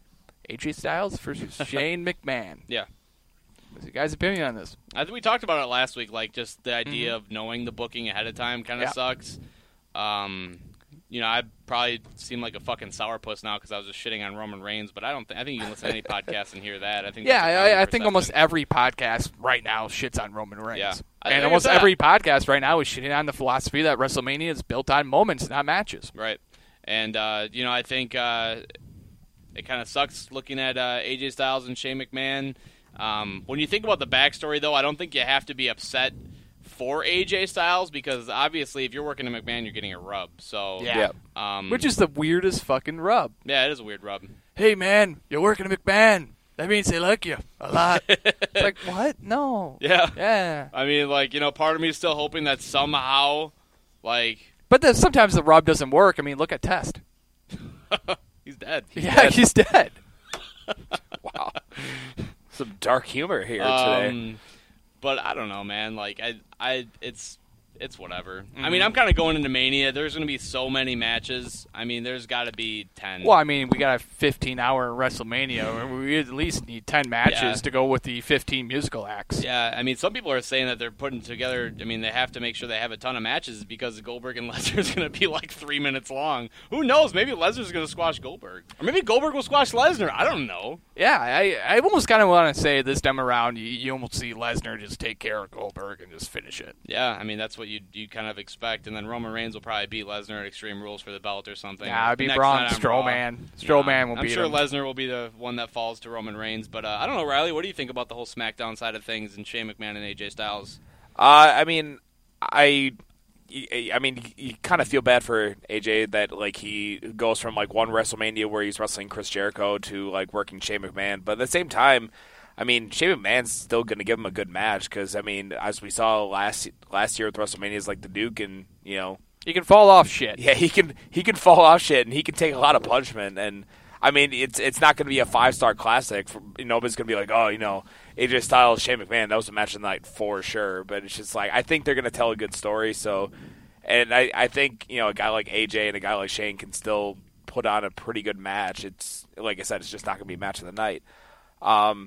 A J Styles versus Shane McMahon. Yeah. What's your guys' opinion on this? I think we talked about it last week. Like just the idea of knowing the booking ahead of time kind of Mm-hmm. Yeah. sucks. Um, you know, I probably seem like a fucking sourpuss now because I was just shitting on Roman Reigns, but I don't. Th- I think you can listen to any podcast and hear that. I think. Yeah, that's a I, I common think almost perception. every podcast right now shits on Roman Reigns. Yeah. I And think almost it's that. every podcast right now is shitting on the philosophy that WrestleMania is built on moments, not matches. Right. And, uh, you know, I think uh, it kind of sucks looking at uh, A J Styles and Shane McMahon. Um, when you think about the backstory, though, I don't think you have to be upset for A J Styles because, obviously, if you're working in McMahon, you're getting a rub. So, Yeah. um, Which is the weirdest fucking rub. yeah, it is a weird rub. Hey, man, you're working at McMahon. That means they like you a lot. It's like, what? No. Yeah. Yeah. I mean, like, you know, part of me is still hoping that somehow, like, But then sometimes the rub doesn't work. I mean, look at Test. he's dead. He's Yeah, dead. he's dead. Wow. Some dark humor here today. Um, but I don't know, man. Like I, I, it's it's whatever. Mm-hmm. I mean, I'm kind of going into Mania. There's going to be so many matches. I mean, there's got to be ten. Well, I mean, we got a fifteen-hour WrestleMania. We at least need ten matches Yeah. to go with the fifteen musical acts. Yeah, I mean, some people are saying that they're putting together, I mean, they have to make sure they have a ton of matches because Goldberg and Lesnar is going to be like three minutes long. Who knows? Maybe Lesnar's going to squash Goldberg. Or maybe Goldberg will squash Lesnar. I don't know. Yeah, I, I almost kind of want to say this time around, you, you almost see Lesnar just take care of Goldberg and just finish it. Yeah, I mean, that's what you you kind of expect. And then Roman Reigns will probably beat Lesnar at Extreme Rules for the belt or something. Yeah, it'd be Next Braun night on Raw. Strowman. Strowman Yeah, will I'm beat sure him. Lesnar will be the one that falls to Roman Reigns. But uh, I don't know, Riley, what do you think about the whole SmackDown side of things and Shane McMahon and A J Styles? Uh, I mean, I, I mean, you kind of feel bad for A J that like he goes from like one WrestleMania where he's wrestling Chris Jericho to like working Shane McMahon, but at the same time, I mean, Shane McMahon's still going to give him a good match because I mean, as we saw last last year with WrestleManias, like the Duke and you know, He can fall off shit. yeah, he can he can fall off shit and he can take a lot of punishment and. I mean, it's it's not going to be a five star classic. For, you know, nobody's going to be like, oh, you know, A J Styles, Shane McMahon, that was a match of the night for sure. But it's just like I think they're going to tell a good story. So, and I, I think you know a guy like A J and a guy like Shane can still put on a pretty good match. It's like I said, it's just not going to be a match of the night. Um,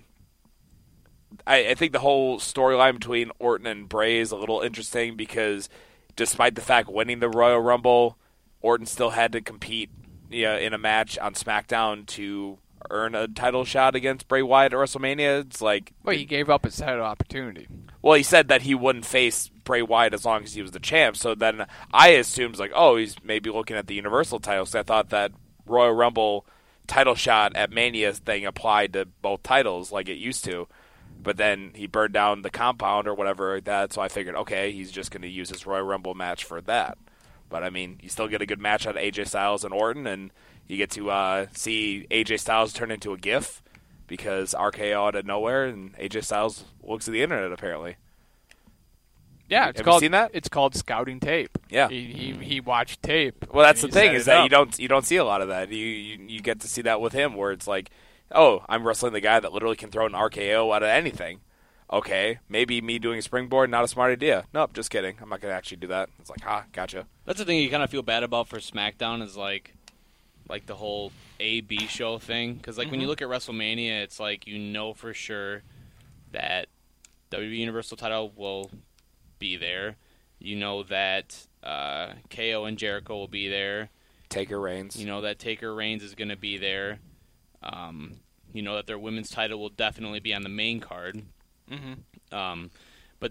I, I think the whole storyline between Orton and Bray is a little interesting because despite the fact winning the Royal Rumble, Orton still had to compete. Yeah, in a match on SmackDown to earn a title shot against Bray Wyatt at WrestleMania. It's like, Well, he gave up his title opportunity. well, he said that he wouldn't face Bray Wyatt as long as he was the champ. So then I assumed like, oh, he's maybe looking at the Universal title. So I thought that Royal Rumble title shot at Mania thing applied to both titles like it used to. But then he burned down the compound or whatever like that. So I figured, okay, he's just going to use his Royal Rumble match for that. But, I mean, you still get a good match out of A J Styles and Orton, and you get to uh, see A J Styles turn into a GIF because R K O out of nowhere, and A J Styles looks at the internet, apparently. Yeah, it's Have you called seen that? It's called scouting tape. Yeah. he he, he watched tape. Well, that's and the he thing, set is it that up. you don't you don't see a lot of that. You, you you get to see that with him, where it's like, oh, I'm wrestling the guy that literally can throw an R K O out of anything. Okay, maybe me doing a springboard, not a smart idea. Nope, just kidding. I'm not going to actually do that. It's like, ah, gotcha. That's the thing you kind of feel bad about for SmackDown is like, like the whole A B show thing. Because like when you look at WrestleMania, it's like you know for sure that W W E Universal title will be there. You know that uh, K O and Jericho will be there. Taker Reigns. You know that Taker Reigns is going to be there. Um, you know that their women's title will definitely be on the main card. Mm-hmm. Um, but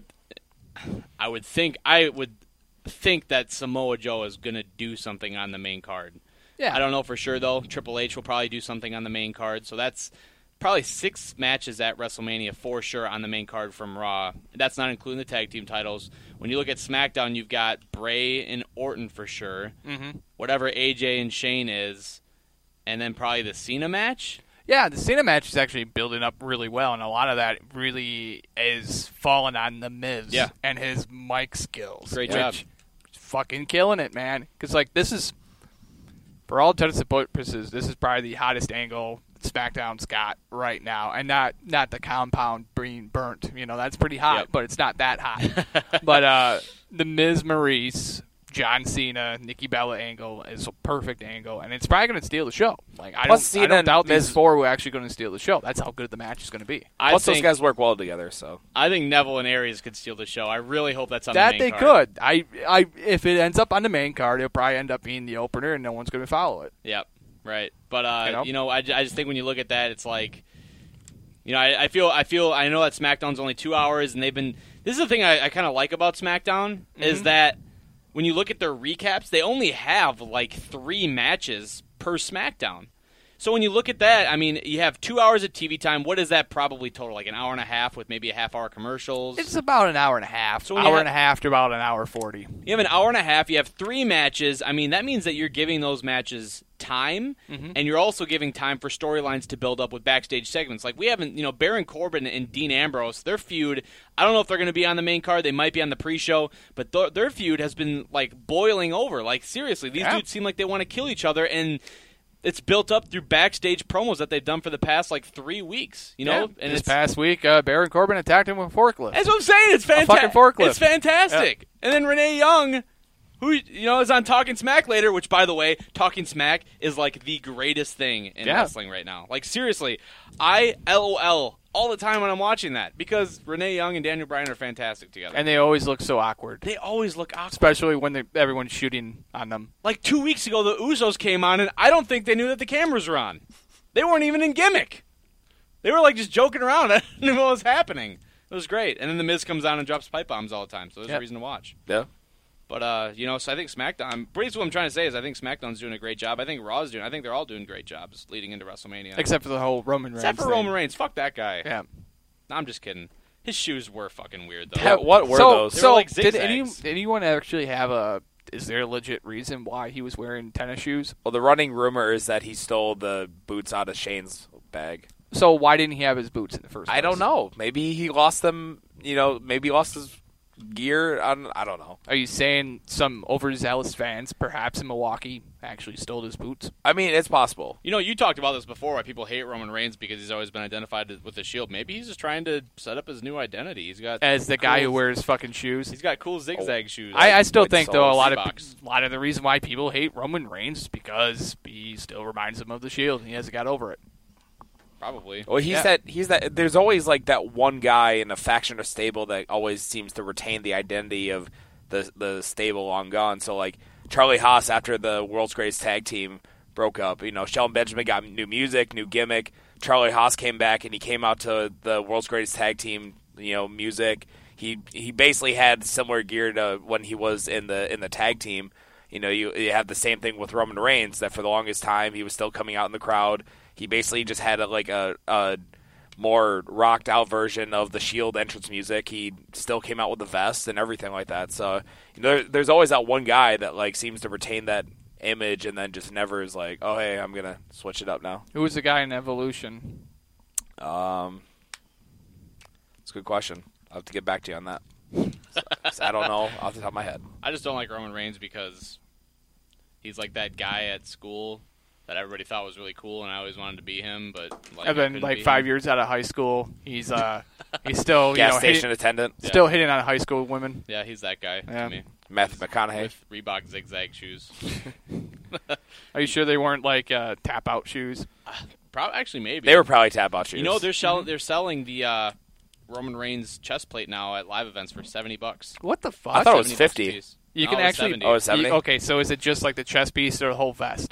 I would think I would think that Samoa Joe is going to do something on the main card. Yeah, I don't know for sure though. Triple H will probably do something on the main card, so that's probably six matches at WrestleMania for sure on the main card from Raw. That's not including the tag team titles. When you look at SmackDown, you've got Bray and Orton for sure. Mm-hmm. Whatever A J and Shane is, and then probably the Cena match. Yeah, the Cena match is actually building up really well, and a lot of that really is falling on The Miz Yeah. and his mic skills. Great which job. Fucking killing it, man. Because, like, this is, for all intents and purposes, this is probably the hottest angle SmackDown's got right now. And not, not the compound being burnt. You know, that's pretty hot, Yep. but it's not that hot. But uh, The Miz, Maurice, John Cena, Nikki Bella angle is a perfect angle, and it's probably going to steal the show. Like I Plus don't, Cena I don't and doubt Miz- these four were actually going to steal the show. That's how good the match is going to be. I Plus, think, those guys work well together, so. I think Neville and Aries could steal the show. I really hope that's on That the they main card. could. I, I, if it ends up on the main card, it'll probably end up being the opener, and no one's going to follow it. Yep, right. But uh, You know? you know, I, I just think when you look at that, it's like, you know, I, I feel, I feel, I know that SmackDown's only two hours, and they've been. This is the thing I, I kind of like about SmackDown is that when you look at their recaps, they only have like three matches per SmackDown. So when you look at that, I mean, you have two hours of T V time. What is that probably total? Like an hour and a half with maybe a half hour commercials. It's about an hour and a half. So So when you hour ha- and a half to about an hour forty. You have an hour and a half. You have three matches. I mean, that means that you're giving those matches time, Mm-hmm. and you're also giving time for storylines to build up with backstage segments. Like we haven't, you know, Baron Corbin and Dean Ambrose, their feud. I don't know if they're going to be on the main card. They might be on the pre-show, but th- their feud has been like boiling over. Like seriously, these Yeah. dudes seem like they want to kill each other, and It's built up through backstage promos that they've done for the past like three weeks. You know, Yeah. and this it's, past week, uh, Baron Corbin attacked him with a forklift. that's what I'm saying. It's fantastic. fucking forklift. It's fantastic. And then Renee Young, who you know is on Talking Smack later. Which, by the way, Talking Smack is like the greatest thing in Yeah. wrestling right now. Like seriously, I LOL all the time when I'm watching that because Renee Young and Daniel Bryan are fantastic together. And they always look so awkward, they always look awkward. especially when they- everyone's shooting on them. Like two weeks ago, the Usos came on, and I don't think they knew that the cameras were on. They weren't even in gimmick. They were like just joking around. I didn't know what was happening. It was great. And then the Miz comes on and drops pipe bombs all the time, so there's Yep. a reason to watch. Yeah. But uh, you know, so I think SmackDown. Basically, what I'm trying to say is, I think SmackDown's doing a great job. I think Raw's doing. I think they're all doing great jobs leading into WrestleMania. Except for the whole Roman Reigns Except for thing. Roman Reigns. Fuck that guy. Yeah. No, I'm just kidding. His shoes were fucking weird though. Yeah, what were so, those? They So, were like did, any, zigzags. did anyone actually have a... Is there a legit reason why he was wearing tennis shoes? Well, the running rumor is that he stole the boots out of Shane's bag. So why didn't he have his boots in the first place? I don't know. Maybe he lost them. You know, maybe he lost his gear. I don't, I don't know. Are you saying some overzealous fans, perhaps in Milwaukee, actually stole his boots? I mean, it's possible. You know, you talked about this before, why people hate Roman Reigns because he's always been identified with the Shield. Maybe he's just trying to set up his new identity. He's got As the guy cool- who wears fucking shoes? He's got cool zigzag shoes. I, I still White think, though, a soles, lot of Reeboks. a lot of the reason why people hate Roman Reigns is because he still reminds them of the Shield, and he hasn't got over it. Probably. Well, he's Yeah. that. He's that. There's always like that one guy in a faction or stable that always seems to retain the identity of the the stable long gone. So like Charlie Haas after the World's Greatest Tag Team broke up, you know, Shelton Benjamin got new music, new gimmick. Charlie Haas came back and he came out to the World's Greatest Tag Team, you know, music. He he basically had similar gear to when he was in the in the tag team. You know, you, you have the same thing with Roman Reigns, that for the longest time he was still coming out in the crowd. He basically just had a, like a, a more rocked out version of the Shield entrance music. He still came out with the vest and everything like that. So you know, there, there's always that one guy that like seems to retain that image and then just never is like, oh hey, I'm gonna switch it up now. Who was the guy in Evolution? Um, it's a good question. I'll have to get back to you on that. I don't know off the top of my head. I just don't like Roman Reigns because he's like that guy at school that everybody thought was really cool, and I always wanted to be him, but like, And I then, couldn't like be five him. years out of high school, he's uh he's still you Gas know station hitting, attendant, still hitting on high school women. Yeah, he's that guy Yeah. to me. Matthew McConaughey. With Reebok zigzag shoes. Are you sure they weren't like uh, tap out shoes? Probably, actually, maybe They were probably tap out shoes. You know, they're selling they're selling the uh, Roman Reigns chest plate now at live events for seventy bucks. What the fuck? I thought it was seventy bucks a fifty. piece. You No, can it was actually. seventy. Oh, it's seventy? You- okay, so is it just like the chest piece or the whole vest?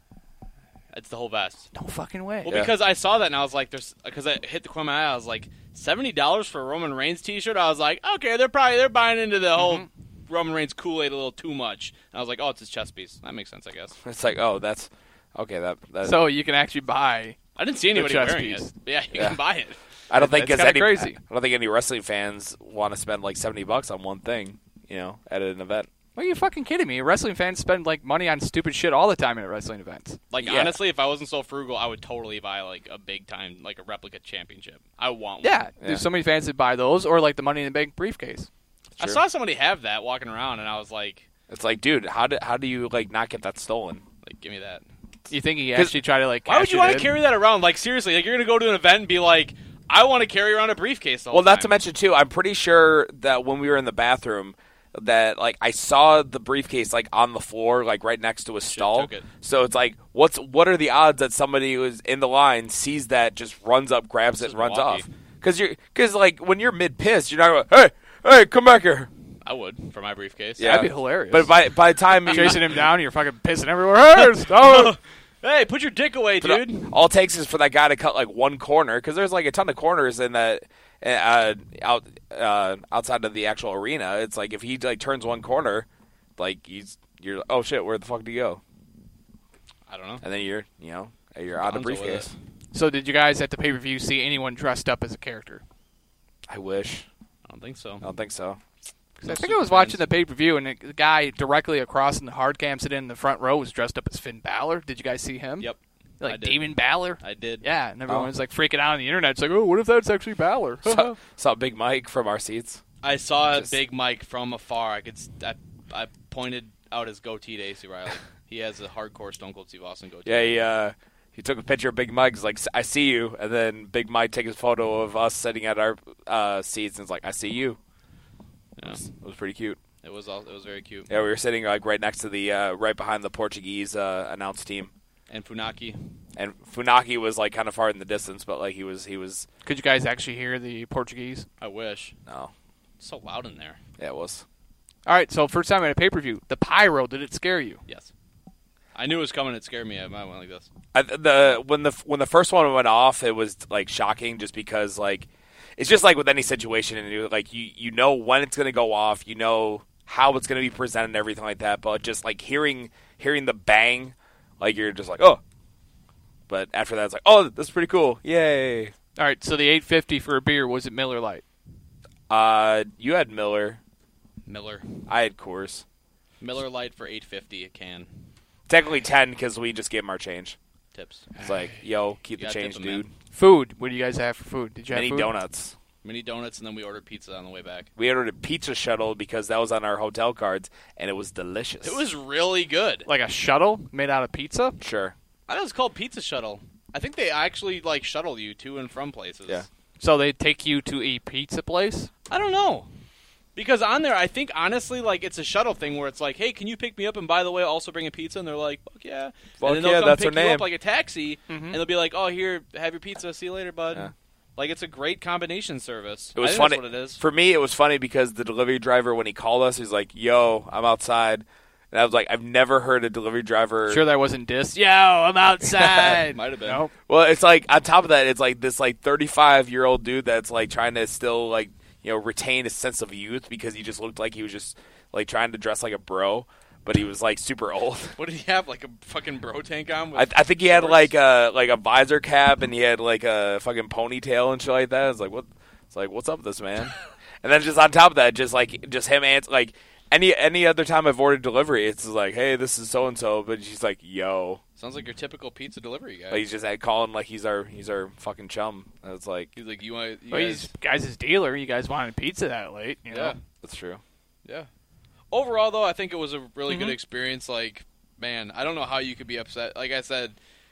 It's the whole vest. No fucking way. Well, Yeah. because I saw that and I was like, "There's," because I hit the corner of my eye. I was like, seventy dollars for a Roman Reigns T-shirt. I was like, okay, they're probably they're buying into the whole Roman Reigns Kool-Aid a little too much. And I was like, oh, it's his chest piece. That makes sense, I guess. It's like, oh, that's okay. That, that So you can actually buy. I didn't see anybody chest wearing piece. it. Yeah, you Yeah. can buy it. I don't think That's because kinda any, crazy. I don't think any wrestling fans want to spend like seventy bucks on one thing, you know, at an event. Are you fucking kidding me? Wrestling fans spend like money on stupid shit all the time at wrestling events. Like Yeah. honestly, if I wasn't so frugal, I would totally buy like a big time, like a replica championship. I want one. Yeah, Yeah. there's so many fans that buy those, or like the Money in the Bank briefcase. I Sure. saw somebody have that walking around, and I was like, It's like, dude, how do how do you like not get that stolen? like give me that. You think he 'Cause- actually tried to like? Why would cash you it want to in? carry that around? Like seriously, like you're gonna go to an event and be like, I want to carry around a briefcase. The whole Well, not to time. mention too, I'm pretty sure that when we were in the bathroom, that like I saw the briefcase like on the floor, like right next to a stall. took it. So it's like, what's what are the odds that somebody who's in the line sees that, just runs up, grabs This it, is and runs Milwaukee. off? Because you're because like when you're mid piss, you're not going, hey, hey, come back here. I would for my briefcase. Yeah. That'd be hilarious. But by by the time you, chasing him down, you're fucking pissing everywhere. Hey, stop. Hey, put your dick away, But dude. all it takes is for that guy to cut like one corner, because there's like a ton of corners in that uh, out uh, outside of the actual arena. It's like if he like turns one corner, like he's you're oh shit, where the fuck do you go? I don't know. And then you're you know you're out of Gonzo with briefcase. it. So did you guys at the pay per view see anyone dressed up as a character? I wish. I don't think so. I don't think so. 'Cause I think I was watching the pay per view and the guy directly across in the hard cam sitting in the front row was dressed up as Finn Balor. Did you guys see him? Yep, I Like did. Damon Balor. I did. Yeah, and everyone Oh. was like freaking out on the internet. It's like, oh, what if that's actually Balor? saw, saw Big Mike from our seats. I saw Just- Big Mike from afar. I could. s- I, I pointed out his goatee to A C Riley. He has a hardcore Stone Cold Steve Austin goatee. Yeah, he, uh, he took a picture of Big Mike. He's like, I see you. And then Big Mike takes a photo of us sitting at our uh, seats, and it's like, I see you. Yeah. It was, it was pretty cute. It was all, it was very cute. Yeah, we were sitting like right next to the, uh, right behind the Portuguese uh, announce team. And Funaki. And Funaki was like kind of far in the distance, but like he was, he was. Could you guys actually hear the Portuguese? I wish. No. It's so loud in there. Yeah, it was. All right, so first time at a pay-per-view, the pyro, did it scare you? Yes. I knew it was coming. It scared me. I might went like this. I, the when the when the first one went off, it was like shocking, just because like it's just like with any situation, and you like you you know when it's going to go off, you know how it's going to be presented and everything like that, but just like hearing hearing the bang, like you're just like, oh. But after that, it's like, oh, that's pretty cool. Yay. All right, so the eight fifty for a beer, was it Miller Lite? Uh, you had Miller. Miller. I had Coors. Miller Lite for eight fifty a can. Technically ten because we just gave him our change. Tips. It's like, yo, keep You the gotta change, tip 'em, man. dude. Food, what do you guys have for food? Did you have Mini food? donuts. Mini donuts, and then we ordered pizza on the way back. We ordered a pizza shuttle because that was on our hotel cards, and it was delicious. It was really good. Like a shuttle made out of pizza? Sure. I thought it was called Pizza Shuttle. I think they actually like shuttle you to and from places. Yeah. So they take you to a pizza place? I don't know. Because on there, I think, honestly, like, it's a shuttle thing where it's like, hey, can you pick me up and, by the way, also bring a pizza? And they're like, fuck yeah. Fuck and then they'll yeah, come that's pick her you name. up like a taxi, Mm-hmm. and they'll be like, oh, here, have your pizza. See you later, bud. Yeah. Like, it's a great combination service. It was I think funny. That's what it is. For me, it was funny because the delivery driver, when he called us, he's like, yo, I'm outside. And I was like, I've never heard a delivery driver. Sure that wasn't diss. Yo, I'm outside. Might have been. Nope. Well, it's like, on top of that, it's like this like thirty-five-year-old dude that's like trying to still like, you know, retain a sense of youth because he just looked like he was just like trying to dress like a bro, but he was like super old. What did he have, like a fucking bro tank on? With I, I think he had shorts? like a like a visor cap and he had like a fucking ponytail and shit like that. It's like what? It's like what's up with this man? And then just on top of that, just like just him answer like any any other time I've ordered delivery, it's like, hey, this is so and so, but she's like, yo, Sounds like your typical pizza delivery guy. like he's just like, calling like he's our he's our fucking chum. And it's like He's like, you want you Well, guys... he's guys' dealer. You guys wanted pizza that late, you know? Yeah. that's true. Yeah. Overall, though, I think it was a really Mhm. good experience. Like, man, I don't know how you could be upset. Like I said,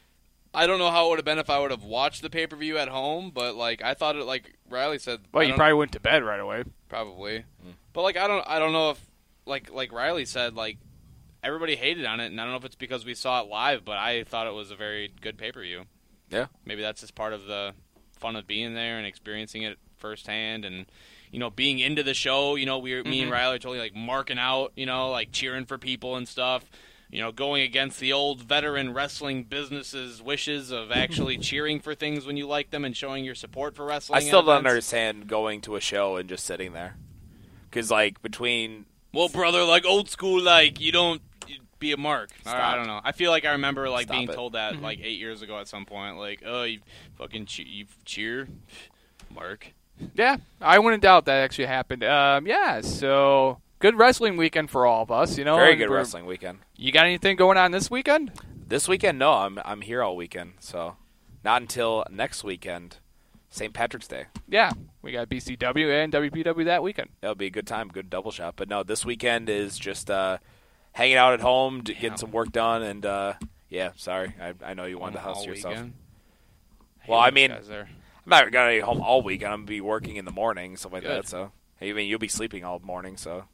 I don't know how it would have been if I would have watched the pay per view at home. But like, I thought it. Like Riley said, Well, I you don't- probably went to bed right away. probably. But like, I don't. I don't know if like like Riley said, like everybody hated on it, and I don't know if it's because we saw it live. But I thought it was a very good pay per view. Yeah. Maybe that's just part of the fun of being there and experiencing it firsthand, and you know, being into the show. You know, we were, me and Mhm. Riley are totally like marking out. You know, like cheering for people and stuff. You know, going against the old veteran wrestling business's wishes of actually cheering for things when you like them and showing your support for wrestling. I still at don't events. understand going to a show and just sitting there because like between Well, brother, like old school, like you don't you be a mark. I, I Stop. don't know. I feel like I remember like Stop being it. told that like eight years ago at some point. Like, oh, you fucking che- you cheer, Mark. Yeah, I wouldn't doubt that actually happened. Um, yeah, so good wrestling weekend for all of us. You know, very and good we're- wrestling weekend. You got anything going on this weekend? This weekend, no, I'm I'm here all weekend, so not until next weekend, Saint Patrick's Day. Yeah, we got B C W and W P W that weekend. That'll be a good time, good double shot. But no, this weekend is just uh, hanging out at home, d- getting some work done, and uh, yeah, sorry, I I know you wanted to house All yourself. weekend. Well, Hate I those mean, guys there. I'm not gonna be home all weekend. I'm gonna be working in the morning, stuff like Good. that. So, I mean, you'll be sleeping all morning. So,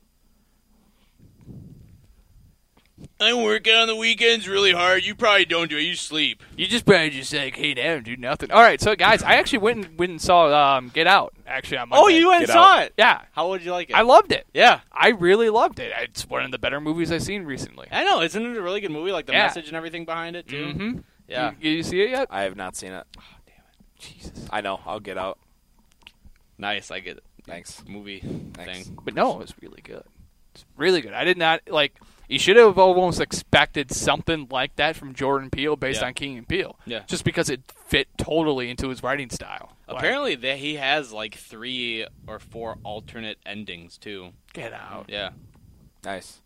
I work on the weekends really hard. You probably don't do it. You sleep. You just probably just like, hey, down, do nothing. All right, so guys, I actually went and, went and saw um, Get Out actually on Monday. Oh, you went and Get saw out. it. Yeah, How would you like it? I loved it. yeah. I really loved it. It's one of the better movies I've seen recently. I know. Isn't it a really good movie? Like the Yeah. message and everything behind it too. Mm-hmm. Yeah. You, you see it yet? I have not seen it. Oh, damn it. Jesus. I know. I'll get out. Nice. I get it. Thanks. Movie Thanks. thing. But no, it was really good. It's really good. I did not like. You should have almost expected something like that from Jordan Peele based Yeah. on King and Peele. Yeah. Just because it fit totally into his writing style. Apparently, that he has like three or four alternate endings too. Like, get out. Yeah. Nice.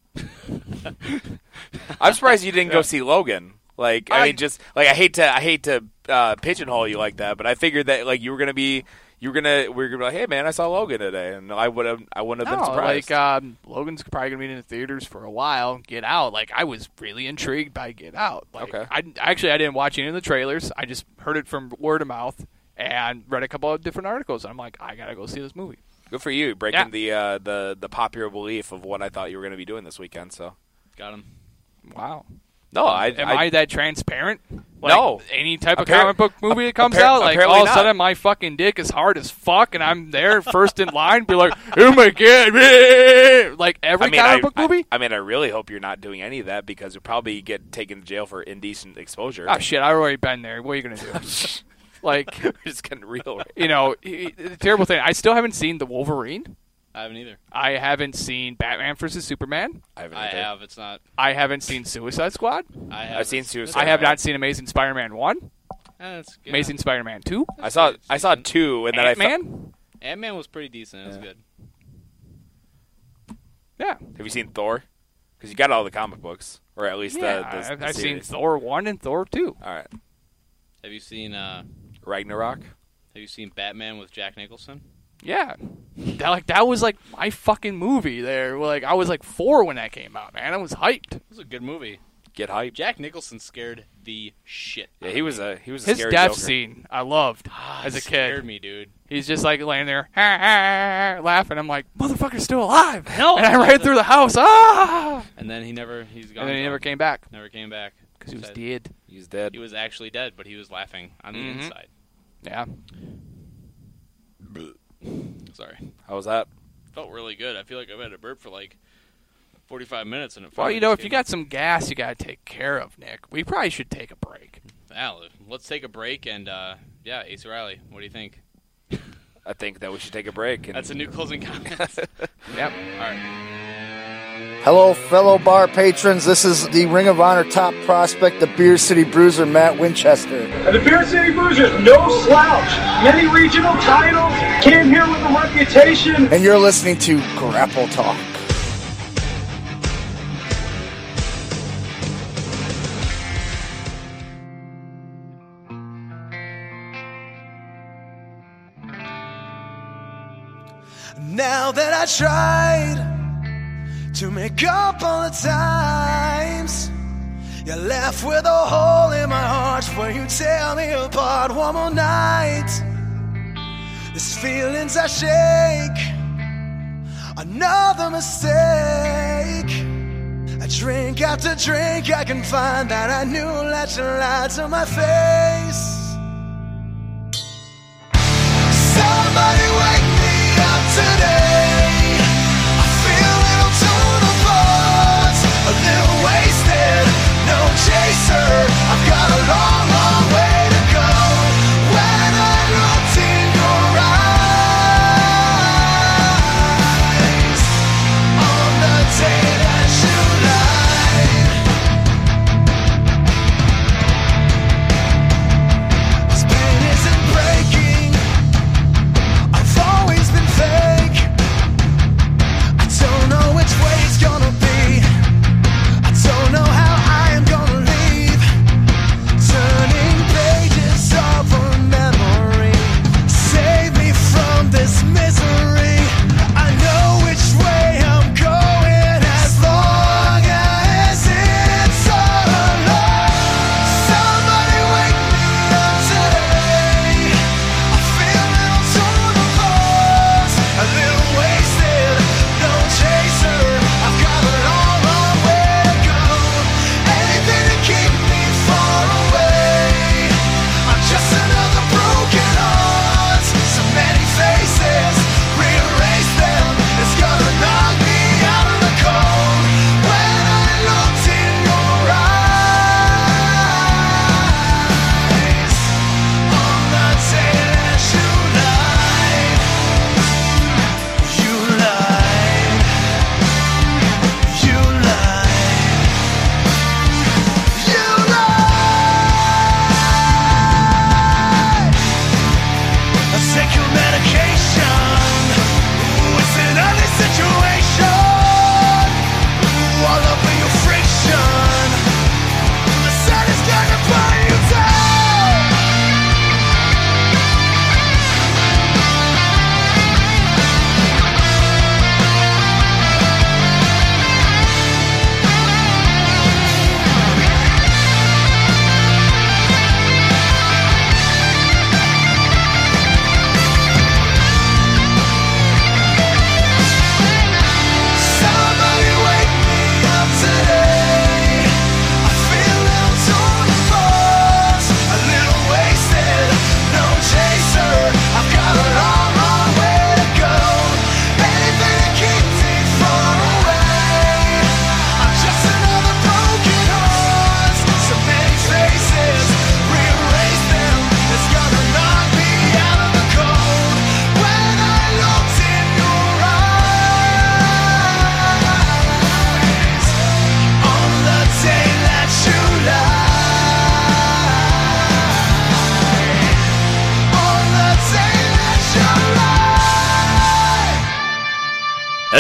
I'm surprised you didn't go see Logan. Like, I, I- mean, just like I hate to, I hate to uh, pigeonhole you like that, but I figured that like you were gonna be, You were gonna, we were gonna be like, hey man, I saw Logan today, and I would have, I wouldn't have No, been surprised. like um, Logan's probably gonna be in the theaters for a while. Get Out, like I was really intrigued by Get Out. Like, Okay. I actually I didn't watch any of the trailers. I just heard it from word of mouth and read a couple of different articles. And I'm like, I gotta go see this movie. Good for you, breaking Yeah. the uh, the the popular belief of what I thought you were gonna be doing this weekend. So Got him. Wow. no, I Am I, that transparent? Like, No. Any type of Appar- comic book movie that comes appar- out, like apparently all of a not. sudden my fucking dick is hard as fuck, and I'm there first in line, be like, oh my god, like every I mean, comic I, book movie. I, I mean, I really hope you're not doing any of that because you'll probably get taken to jail for indecent exposure. Oh shit, I've already been there. What are you gonna do? Like, We're just getting real. Right? you know, i- i- the terrible thing. I still haven't seen the Wolverine. I haven't either. I haven't seen Batman versus Superman. I haven't. I either. have. It's not. I haven't seen Suicide Squad. I have. I've seen Suicide I have Squad. not seen Amazing Spider-Man one, Eh, it's good. Amazing Spider-Man two, I saw. I saw two, and then I. Fe- Ant-Man. Ant Man was pretty decent. It was Yeah. good. Yeah, Have you seen Thor? Because you got all the comic books, or at least yeah. the. the, I've, the I've seen series. Thor one and Thor two. All right, Have you seen? uh Ragnarok. Have you seen Batman with Jack Nicholson? Yeah, that like that was like my fucking movie. There, like I was like four when that came out. Man, I was hyped. It was a good movie. Get hyped. Jack Nicholson scared the shit. Yeah, he was a he was a His scary death Joker. scene, I loved Ah, as a it scared kid. me, dude. He's just like laying there, ha, ha, laughing. I'm like, motherfucker's still alive. No. And I ran through the house. Ah! And then he never. He's gone. And then he gone. never came back Never came back because he was Said- dead. He's dead. He was actually dead, but he was laughing on the Mhm. inside. Yeah. Sorry. How was that? Felt really good. I feel like I've had a burp for like forty-five minutes, and it. Well, finally you know, just if you came got some gas, you got to take care of, Nick. We probably should take a break. out. Al, let's take a break, and uh, yeah, Ace Riley, what do you think? I think that we should take a break. And That's a new closing comment. Yep. All right. Hello, fellow bar patrons. This is the Ring of Honor top prospect, the Beer City Bruiser, Matt Winchester. And the Beer City Bruisers, no slouch. Many regional titles, came here with a reputation. And you're listening to Grapple Talk. Now that I tried to make up all the times you left with a hole in my heart where you tear me apart one more night. These feelings I shake, another mistake. I drink after drink, I can find that I knew that you lied to my face. Somebody wake me up today. I feel a little torn apart, a little wasted, no chaser. I've got a long, long way to go. When I looked in your eyes, on the day that you lied, this pain isn't breaking. I thought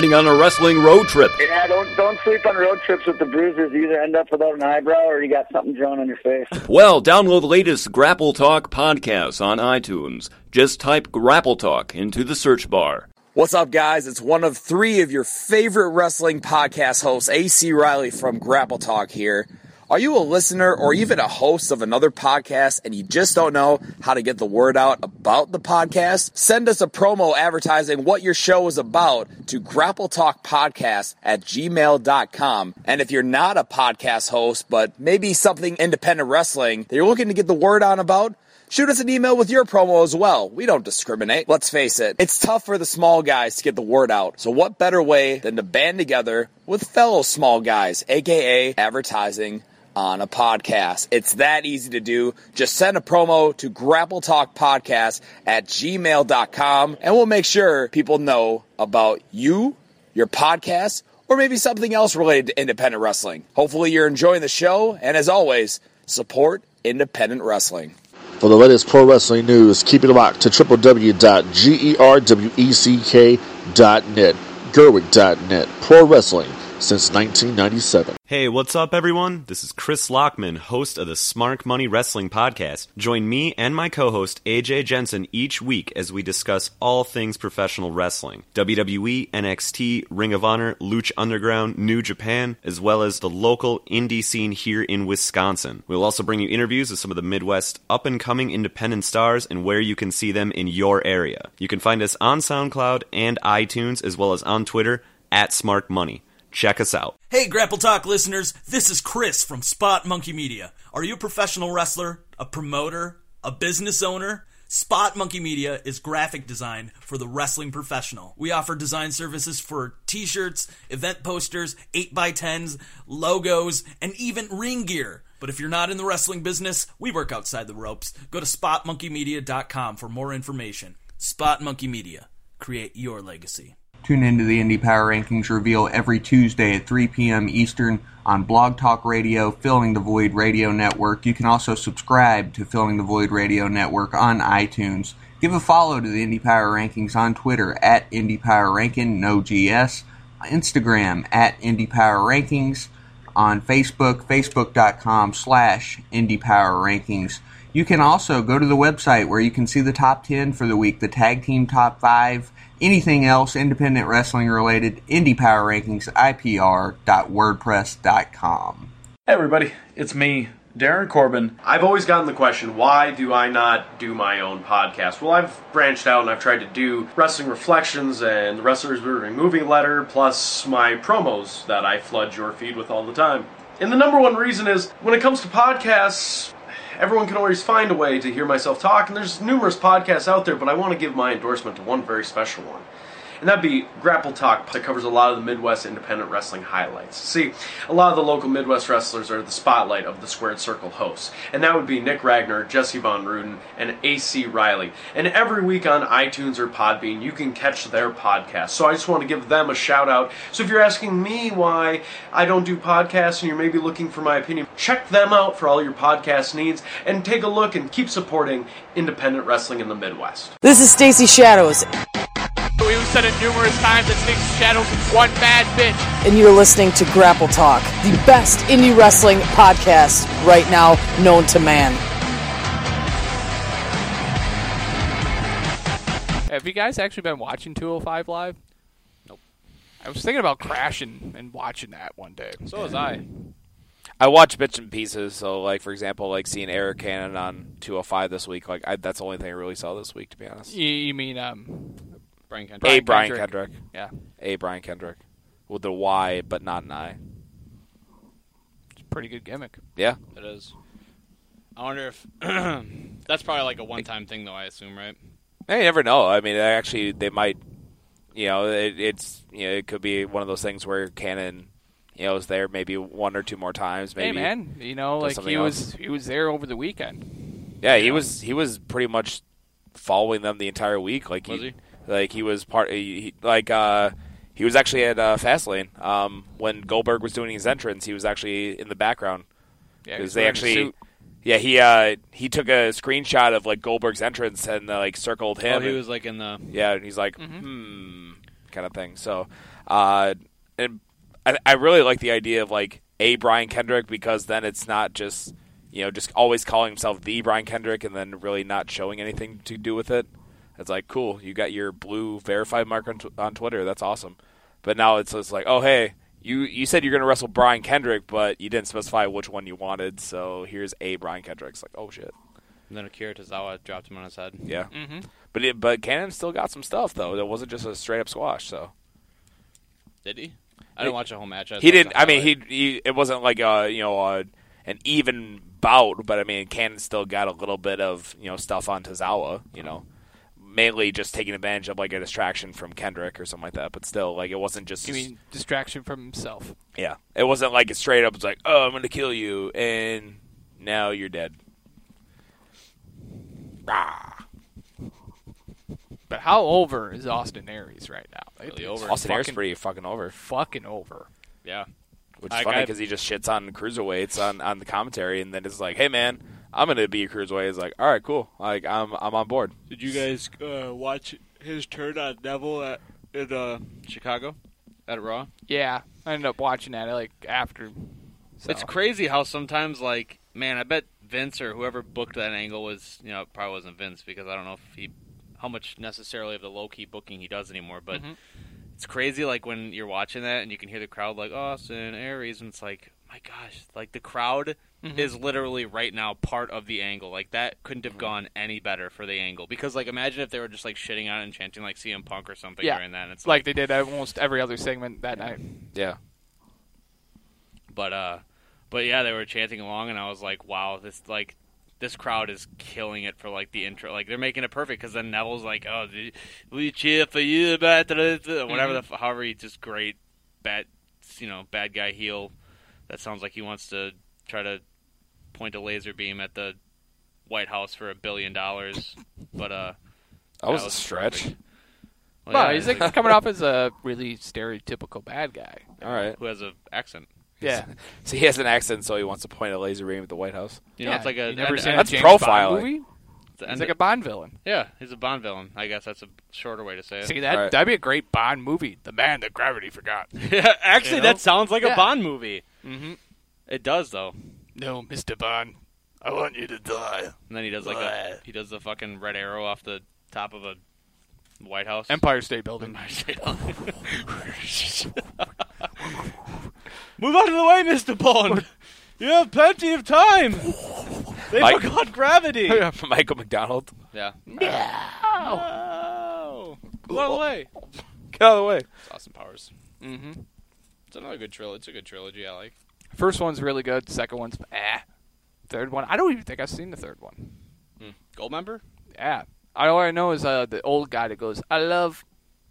heading on a wrestling road trip. Yeah, don't don't sleep on road trips with the bruisers. You either end up without an eyebrow or you got something drawn on your face. Well, download the latest Grapple Talk podcast on iTunes. Just type Grapple Talk into the search bar. What's up, guys? It's one of three of your favorite wrestling podcast hosts, A C Riley from Grapple Talk here. Are you a listener or even a host of another podcast and you just don't know how to get the word out about the podcast? Send us a promo advertising what your show is about to grappletalkpodcast at gmail dot com. And if you're not a podcast host, but maybe something independent wrestling that you're looking to get the word on about, shoot us an email with your promo as well. We don't discriminate. Let's face it, it's tough for the small guys to get the word out. So what better way than to band together with fellow small guys, aka advertising on a podcast. It's that easy to do. Just send a promo to grappletalkpodcast at gmail dot com and we'll make sure people know about you, your podcast, or maybe something else related to independent wrestling. Hopefully you're enjoying the show, and as always, support independent wrestling. For the latest pro wrestling news, keep it locked to w w w dot gerweck dot net, gerwick dot net, pro wrestling since nineteen ninety-seven. Hey, what's up, everyone? This is Chris Lockman, host of the Smart Money Wrestling Podcast. Join me and my co-host, A J Jensen, each week as we discuss all things professional wrestling. W W E, N X T, Ring of Honor, Lucha Underground, New Japan, as well as the local indie scene here in Wisconsin. We'll also bring you interviews with some of the Midwest up-and-coming independent stars and where you can see them in your area. You can find us on SoundCloud and iTunes, as well as on Twitter, at Smart Money. Check us out. Hey, Grapple Talk listeners, this is Chris from Spot Monkey Media. Are you a professional wrestler, a promoter, a business owner? Spot Monkey Media is graphic design for the wrestling professional. We offer design services for t-shirts, event posters, eight by tens, logos, and even ring gear. But if you're not in the wrestling business, we work outside the ropes. Go to spot monkey media dot com for more information. Spot Monkey Media. Create your legacy. Tune into the Indie Power Rankings reveal every Tuesday at three p.m. Eastern on Blog Talk Radio, Filling the Void Radio Network. You can also subscribe to Filling the Void Radio Network on iTunes. Give a follow to the Indie Power Rankings on Twitter at Indie Power Ranking, no G S, Instagram at Indie Power Rankings, on Facebook, facebook.com slash Indie Power Rankings. You can also go to the website where you can see the top ten for the week, the tag team top five, anything else independent wrestling related, Indie Power Rankings, I P R dot wordpress dot com. Hey everybody, it's me, Darren Corbin. I've always gotten the question, why do I not do my own podcast? Well, I've branched out and I've tried to do Wrestling Reflections and the Wrestlers Moving Movie Letter, plus my promos that I flood your feed with all the time. And the number one reason is, when it comes to podcasts, everyone can always find a way to hear myself talk, and there's numerous podcasts out there, but I want to give my endorsement to one very special one. And that'd be Grapple Talk, that covers a lot of the Midwest independent wrestling highlights. See, a lot of the local Midwest wrestlers are the spotlight of the Squared Circle hosts, and that would be Nick Ragnar, Jesse Von Ruden, and A C Riley. And every week on iTunes or Podbean, you can catch their podcast. So I just want to give them a shout out. So if you're asking me why I don't do podcasts and you're maybe looking for my opinion, check them out for all your podcast needs, and take a look and keep supporting independent wrestling in the Midwest. This is Stacy Shadows. We've said it numerous times that Stacy Shadows is one bad bitch. And you're listening to Grapple Talk, the best indie wrestling podcast right now known to man. Have you guys actually been watching two oh five Live? Nope. I was thinking about crashing and watching that one day. So was I. I watch bits and pieces, so, like, for example, like, seeing Eric Cannon on two oh five this week, like, I, that's the only thing I really saw this week, to be honest. You, you mean, um... Brian Kendrick. A. Brian Kendrick. Kendrick. Yeah. A. Brian Kendrick. With the Y, but not an I. It's a pretty good gimmick. Yeah. It is. I wonder if... that's probably like a one-time thing, though, I assume, right? Hey, you never know. I mean, actually, they might... You know, it, it's... You know, it could be one of those things where Cannon... You know, is there maybe one or two more times. Maybe. Hey, man. You know, like, he else. was he was there over the weekend. Yeah, he was He was pretty much following them the entire week. Like Was he... he? Like, he was part... He, like, uh... He was actually at uh, Fastlane. Um, when Goldberg was doing his entrance, he was actually in the background. Yeah, because he they was actually... wearing a suit. Yeah, he uh, he took a screenshot of, like, Goldberg's entrance and, uh, like, circled him. Oh, he and, was, like, in the... Yeah, and he's like, Mm-hmm. hmm... kind of thing. So, Uh, and I, I really like the idea of like a Brian Kendrick, because then it's not just you know just always calling himself the Brian Kendrick and then really not showing anything to do with it. It's like, cool, you got your blue verified mark on, t- on Twitter. That's awesome. But now it's just like, oh hey, you you said you're going to wrestle Brian Kendrick, but you didn't specify which one you wanted. So here's a Brian Kendrick. It's like, oh shit. And then Akira Tozawa dropped him on his head. Yeah. Mm-hmm. But it, but Cannon still got some stuff though. It wasn't just a straight up squash. So did he? I didn't watch the whole match. I he didn't. I mean, he, he it wasn't like a you know a, an even bout, but I mean, Cannon still got a little bit of you know stuff on Tozawa. You know, mainly just taking advantage of like a distraction from Kendrick or something like that. But still, like it wasn't just. You mean distraction from himself? Yeah, it wasn't like it straight up. It's like, oh, I'm going to kill you, and now you're dead. Ah. But how over is Austin Aries right now? Really over. Austin Aries pretty fucking over. Fucking over. Yeah. Which is I funny got- because he just shits on cruiserweights on, on the commentary, and then it's like, hey man, I'm gonna be a cruiserweight. It's like, all right, cool. Like I'm I'm on board. Did you guys uh, watch his turn on Neville at in uh, Chicago at Raw? Yeah, I ended up watching that like after. So. It's crazy how sometimes, like, man, I bet Vince or whoever booked that angle was, you know, it probably wasn't Vince because I don't know if he, how much necessarily of the low key booking he does anymore. But Mhm. it's crazy, like when you're watching that and you can hear the crowd like Austin Aries, and it's like, my gosh, like the crowd Mhm. is literally right now part of the angle. Like that couldn't have gone any better for the angle because, like, imagine if they were just like shitting on it and chanting like C M Punk or something Yeah, during that. And it's like they did almost every other segment that night. Yeah. But uh, but yeah, they were chanting along, and I was like, wow, this like this crowd is killing it for like the intro. Like they're making it perfect because then Neville's like, oh, we cheer for you, but whatever Mm-hmm. the f- however he just great bad, you know, bad guy heel. That sounds like he wants to try to point a laser beam at the White House for a billion dollars. But uh, That was a stretch. perfect. Well, yeah, he's it's like coming off as a really stereotypical bad guy. All right. who has an accent. Yeah. So he has an accent, so he wants to point a laser beam at the White House. You know, Yeah, it's like a you never and- seen and- a that's James profiling. Bond movie? the He's end like of- a Bond villain. Yeah, he's a Bond villain. I guess that's a shorter way to say it. See that? Right. That'd be a great Bond movie. The man that gravity forgot. Yeah, actually, You know? that sounds like Yeah. a Bond movie. Mm-hmm. It does, though. No, Mister Bond, I want you to die. And then he does like a he does the fucking red arrow off the top of a White House. Empire State Building. Move out of the way, Mister Bond. You have plenty of time. They Mike- forgot gravity. Michael McDonald. Yeah. No. No. Move out of the way. Get out of the way. It's Austin Powers. Mm-hmm. It's another good trilogy. It's a good trilogy. I like. First one's really good. Second one's eh. Third one, I don't even think I've seen the third one. Hmm. Goldmember? Yeah. All I know is uh, the old guy that goes, I love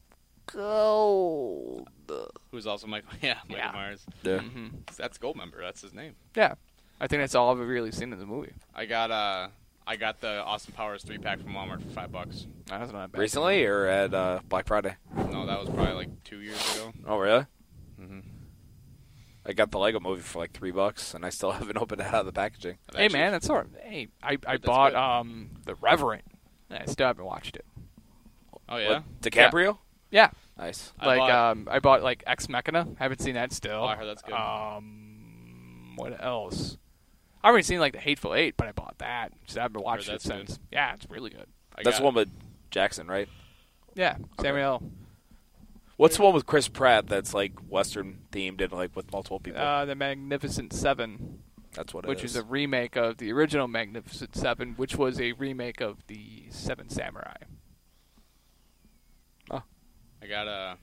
gold. Who's also Michael? Yeah, Michael Yeah. Myers. Yeah. Mm-hmm. That's Goldmember. That's his name. Yeah. I think that's all I've really seen in the movie. I got uh, I got the Austin Powers three pack from Walmart for five bucks. That's not bad. Recently or at uh, Black Friday? No, that was probably like two years ago. Oh, really? Mm-hmm. I got the Lego movie for like three bucks, and I still haven't opened it out of the packaging. Hey, man, that's all right. Hey, I, I That's bought good. um The Reverend. I still haven't watched it. Oh yeah. What, DiCaprio? Yeah. Nice. I Like, bought- um, I bought, like, Ex Machina. Haven't seen that still. Oh, I heard that's good. Um, what else? I haven't seen, like, The Hateful Eight, but I bought that. Just haven't watched it that's since. good. Yeah, it's really good. I That's got, the one with Jackson, right? Yeah, Samuel. What's the one with Chris Pratt that's like Western themed and like with multiple people? Uh, the Magnificent Seven, that's what it which is. is a remake of the original Magnificent Seven, which was a remake of the Seven Samurai. I got a.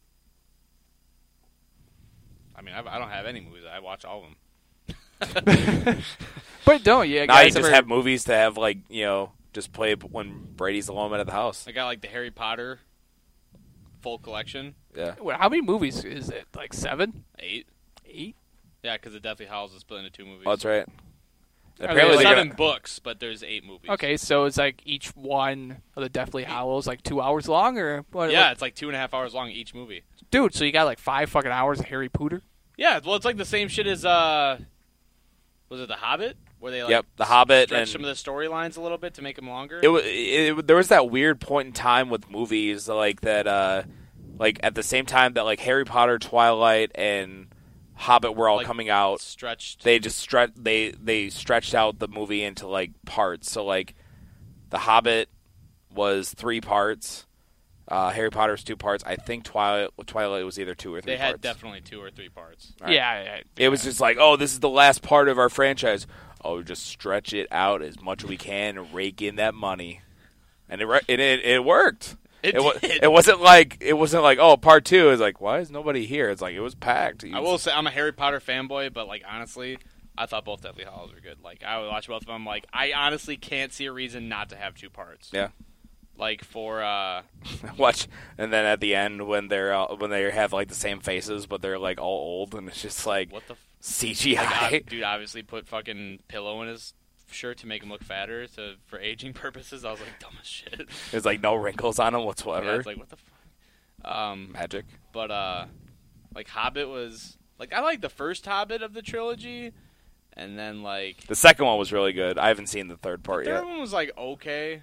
I mean, I've, I don't have any movies. I watch all of them. But don't you? now you guys just ever- have movies to have like you know just play when Brady's alone at the house. I got like the Harry Potter full collection. Yeah. What, how many movies is it? Like seven? Eight. Eight? Yeah, because the Deathly Hallows is split into two movies. Oh, that's right. they Apparently, like- they're seven gonna- books, but there's eight movies. Okay, so it's like each one of the Deathly Hallows like two hours long, or what? Yeah, what- it's like two and a half hours long each movie. dude. So you got like five fucking hours of Harry Potter. Yeah, well, it's like the same shit as uh, was it The Hobbit, where they like Yep, The Hobbit stretched and- some of the storylines a little bit to make them longer. It, wa- it, it there was that weird point in time with movies like that. Uh, like at the same time that like Harry Potter, Twilight, and Hobbit were all Like, coming out, stretched. They just stretch. They they stretched out the movie into like parts. So like, The Hobbit was three parts. Uh, Harry Potter was two parts. I think Twilight Twilight was either two or three They parts. had definitely two or three parts. Right. Yeah, yeah, It was just like, oh, this is the last part of our franchise. Oh, just stretch it out as much as we can and rake in that money, and it re- it it, it worked. It it, wa- did. it wasn't like it wasn't like oh, part two is like why is nobody here? It's like it was packed. I will say I'm a Harry Potter fanboy, but like honestly, I thought both Deathly Hallows were good. Like I would watch both of them. Like I honestly can't see a reason not to have two parts. Yeah. Like for uh, watch, and then at the end when they're uh, when they have like the same faces, but they're like all old, and it's just like what the f- C G I. Like, uh, dude obviously put fucking pillow in his shirt to make him look fatter to for aging purposes. I was like, dumb as shit. There's like no wrinkles on him whatsoever. Yeah, it's like what the fuck? Um, Magic. But uh, like Hobbit was like I like the first Hobbit of the trilogy, and then like the second one was really good. I haven't seen the third part the third yet. one was like okay.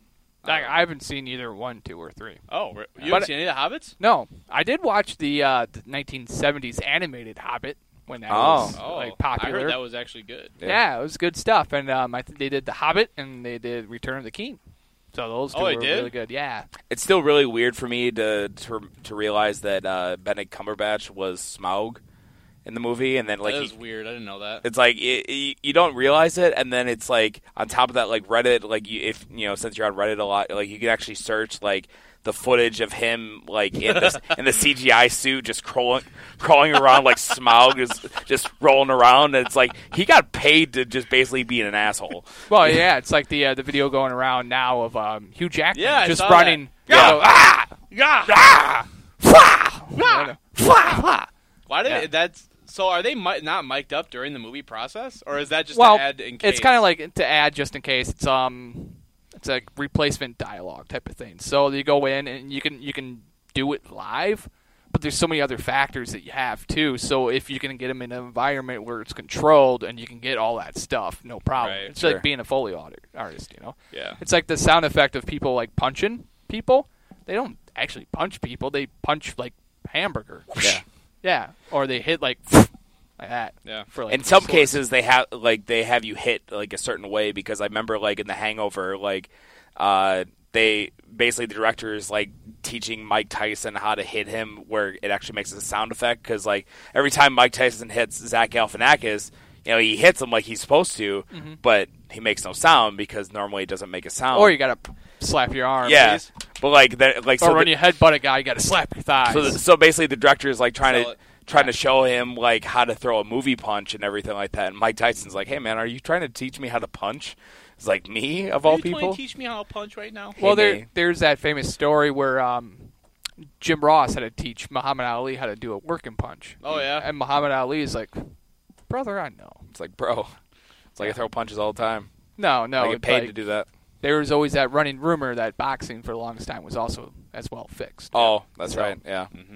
I, I haven't seen either one, two, or three. Oh, you But- haven't seen any of the Hobbits? No, I did watch the, uh, the nineteen seventies animated Hobbit when that Oh. was Oh, like I popular. heard that was actually good. Yeah. it was good stuff. And um, I think they did the Hobbit and they did Return of the King. So those two Oh, they were did? really good. Yeah. It's still really weird for me to to, to realize that uh, Benedict Cumberbatch was Smaug in the movie, and then like that he- is weird. I didn't know that. It's like it, it, you don't realize it, and then it's like on top of that, like Reddit, like you, if you know, since you're on Reddit a lot, like you can actually search like the footage of him like in the in the C G I suit, just crawling crawling around like Smaug, just just rolling around, and it's like he got paid to just basically be an asshole. Well, yeah, it's like the uh, the video going around now of um, Hugh Jackman Yeah, I just saw running. that. you know, ah, Yeah. ah, fwah, Yeah. fwah, fwah. Why did Yeah. it, that's so? Are they mi- not mic'd up during the movie process, or is that just Well, to add in case? it's kind of like to add just in case. It's um, it's a replacement dialogue type of thing. So you go in and you can you can do it live, but there's so many other factors that you have too. So if you can get them in an environment where it's controlled and you can get all that stuff, no problem. Right, it's sure. like being a Foley art- artist, you know. Yeah. It's like the sound effect of people like punching people. They don't actually punch people. They punch like hamburger. Yeah. Yeah. Or they hit like like that. Yeah. For like In some sword. cases, they have like they have you hit like a certain way, because I remember like in The Hangover, like uh, they basically the director is like teaching Mike Tyson how to hit him where it actually makes a sound effect, because like every time Mike Tyson hits Zach Galifianakis, you know, he hits him like he's supposed to, Mhm. but he makes no sound because normally it doesn't make a sound. Or you gotta p- slap your arm. yeah, please. but like that, like Or so when the- you headbutt a guy, you gotta slap your thighs. so, the, so basically, the director is like trying Sell to it. trying to show him like how to throw a movie punch and everything like that. And Mike Tyson's like, "Hey man, are you trying to teach me how to punch?" It's like, me of Are all you trying people. to teach me how to punch right now? well, Hey, there, man. there's that famous story where um, Jim Ross had to teach Muhammad Ali how to do a working punch. Oh yeah. And Muhammad Ali is like, brother, I know. It's like, bro, it's like I throw punches all the time. No, no. I get it's paid like- to do that. There was always that running rumor that boxing for the longest time was also as well fixed. Oh, that's So- right. Yeah. Mm-hmm.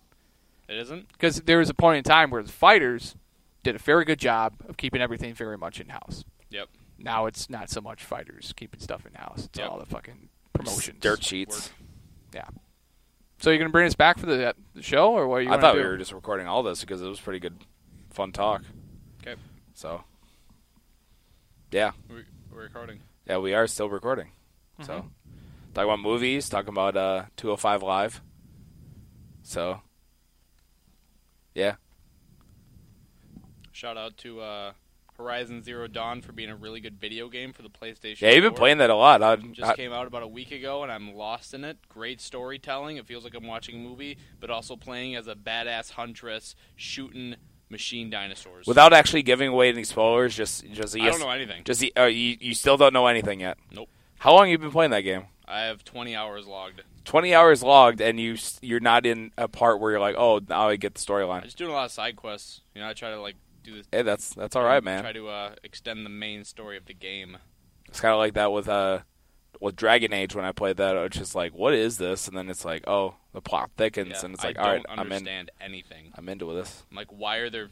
It isn't. Because there was a point in time where the fighters did a very good job of keeping everything very much in-house. Yep. Now it's not so much fighters keeping stuff in-house. It's Yep. all the fucking promotions. Dirt sheets. Yeah. So you're going to bring us back for the, the show, or what are you I gonna thought do? we were just recording all this because it was pretty good, fun talk. Okay. So, yeah, We're, we're recording. yeah, we are still recording. So, Mhm. talking about movies, talking about uh, two oh five Live. So, yeah. Shout out to uh, Horizon Zero Dawn for being a really good video game for the PlayStation. Yeah, you've been four. playing that a lot. I, Just I, came out about a week ago, and I'm lost in it. Great storytelling. It feels like I'm watching a movie, but also playing as a badass huntress shooting machine dinosaurs. Without actually giving away any spoilers, just just I don't know anything. Just uh, you, you still don't know anything yet. Nope. How long have you been playing that game? I have twenty hours logged. Twenty hours logged, and you s- you're not in a part where you're like, oh, now I get the I'm storyline. just doing a lot of side quests. You know, I try to like do this. Hey, that's that's all right, man. Try to uh, extend the main story of the game. It's kind of like that with uh with Dragon Age when I played that. It's just like, what is this? And then it's like, oh, the plot thickens, Yeah, and it's I like, don't all right, I'm in. understand anything. I'm into this. I'm like, why are there